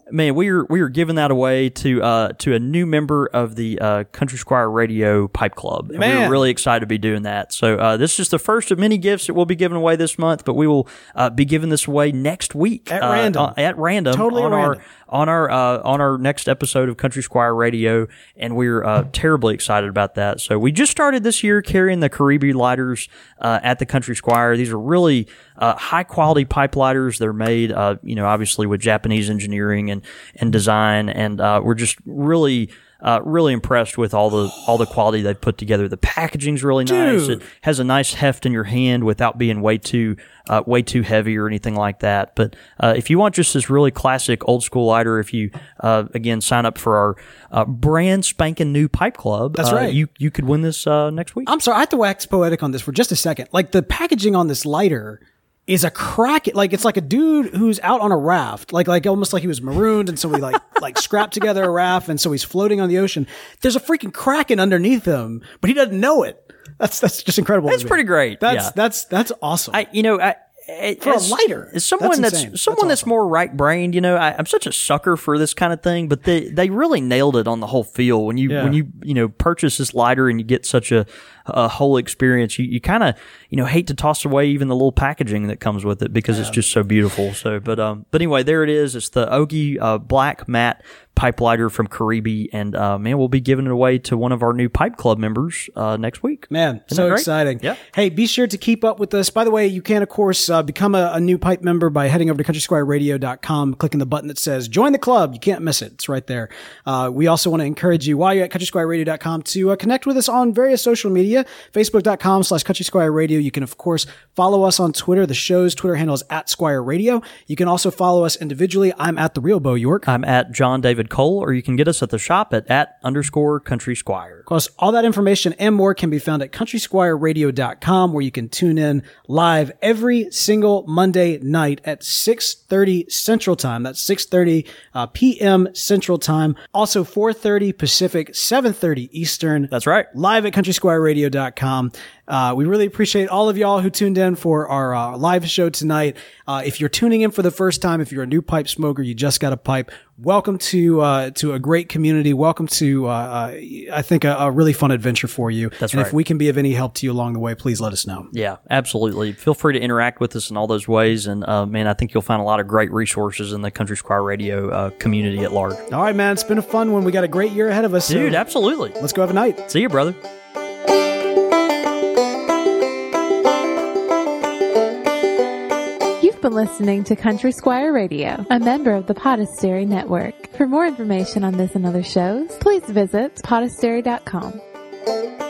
man, we are we are giving that away to uh, to a new member of the uh, Country Squire Radio Pipe Club. And Man. we're really excited to be doing that. So uh, this is just the first of many gifts that we'll be giving away this month, but we will uh, be giving this away next week At uh, random. uh, at random Totally on at our random. on our uh, on our next episode of Country Squire Radio, and we're uh, terribly excited about that. So we just started this year carrying the Caribe lighters uh, at the Country Squire. These are really uh, high quality pipe lighters. They're made, uh, you know, obviously with Japanese engineering and and design, and uh, we're just really. Uh, really impressed with all the all the quality they've put together. The packaging's really nice. Dude. It has a nice heft in your hand without being way too uh, way too heavy or anything like that. But uh, if you want just this really classic old school lighter, if you uh, again sign up for our uh, brand spanking new pipe club, That's uh, right. You you could win this uh, next week. I'm sorry, I have to wax poetic on this for just a second. Like the packaging on this lighter is a crack. Like it's like a dude who's out on a raft, like like almost like he was marooned, and so he like like scrapped together a raft, and so he's floating on the ocean. There's a freaking kraken underneath him, but he doesn't know it. That's that's just incredible. That's to me. pretty great. That's Yeah. that's that's awesome. I you know I. For a as, lighter. as someone That's that's, insane. someone That's that's, more right brained, you know, I, I'm such a sucker for this kind of thing. But they they really nailed it on the whole feel when you Yeah. when you you know purchase this lighter and you get such a a whole experience. You you kind of you know hate to toss away even the little packaging that comes with it because it's just so beautiful. So, but um, but anyway, there it is. It's the Ogie uh, Black Matte Pipe Lighter from Caribe, and uh, man, we'll be giving it away to one of our new Pipe Club members uh, next week. Man, Isn't so that great? exciting. Yeah. Hey, be sure to keep up with us. By the way, you can, of course, uh, become a, a new pipe member by heading over to country squire radio dot com, clicking the button that says join the club. You can't miss it. It's right there. Uh, we also want to encourage you while you're at country squire radio dot com to uh, connect with us on various social media, facebook dot com slash country squire radio. You can, of course, follow us on Twitter. The show's Twitter handle is at Squire Radio. You can also follow us individually. I'm at The Real Bo York. I'm at John David Cole, or you can get us at the shop at at underscore Country Squire. Of course, all that information and more can be found at country squire radio dot com, where you can tune in live every single Monday night at six thirty Central Time. That's six thirty uh, p.m. Central Time. Also four thirty Pacific, seven thirty Eastern. That's right. Live at country squire radio dot com. Uh, we really appreciate all of y'all who tuned in for our uh, live show tonight. Uh, if you're tuning in for the first time, if you're a new pipe smoker, you just got a pipe, welcome to uh, to a great community. Welcome to, uh, uh, I think, a, a really fun adventure for you. That's and right. if we can be of any help to you along the way, please let us know. Yeah, absolutely. Feel free to interact with us in all those ways. And, uh, man, I think you'll find a lot of great resources in the Country Squire Radio uh, community at large. All right, man. It's been a fun one. We got a great year ahead of us. so Dude, absolutely. let's go have a night. See you, brother. You've been listening to Country Squire Radio, a member of the Podastery Network. For more information on this and other shows, please visit podastery dot com.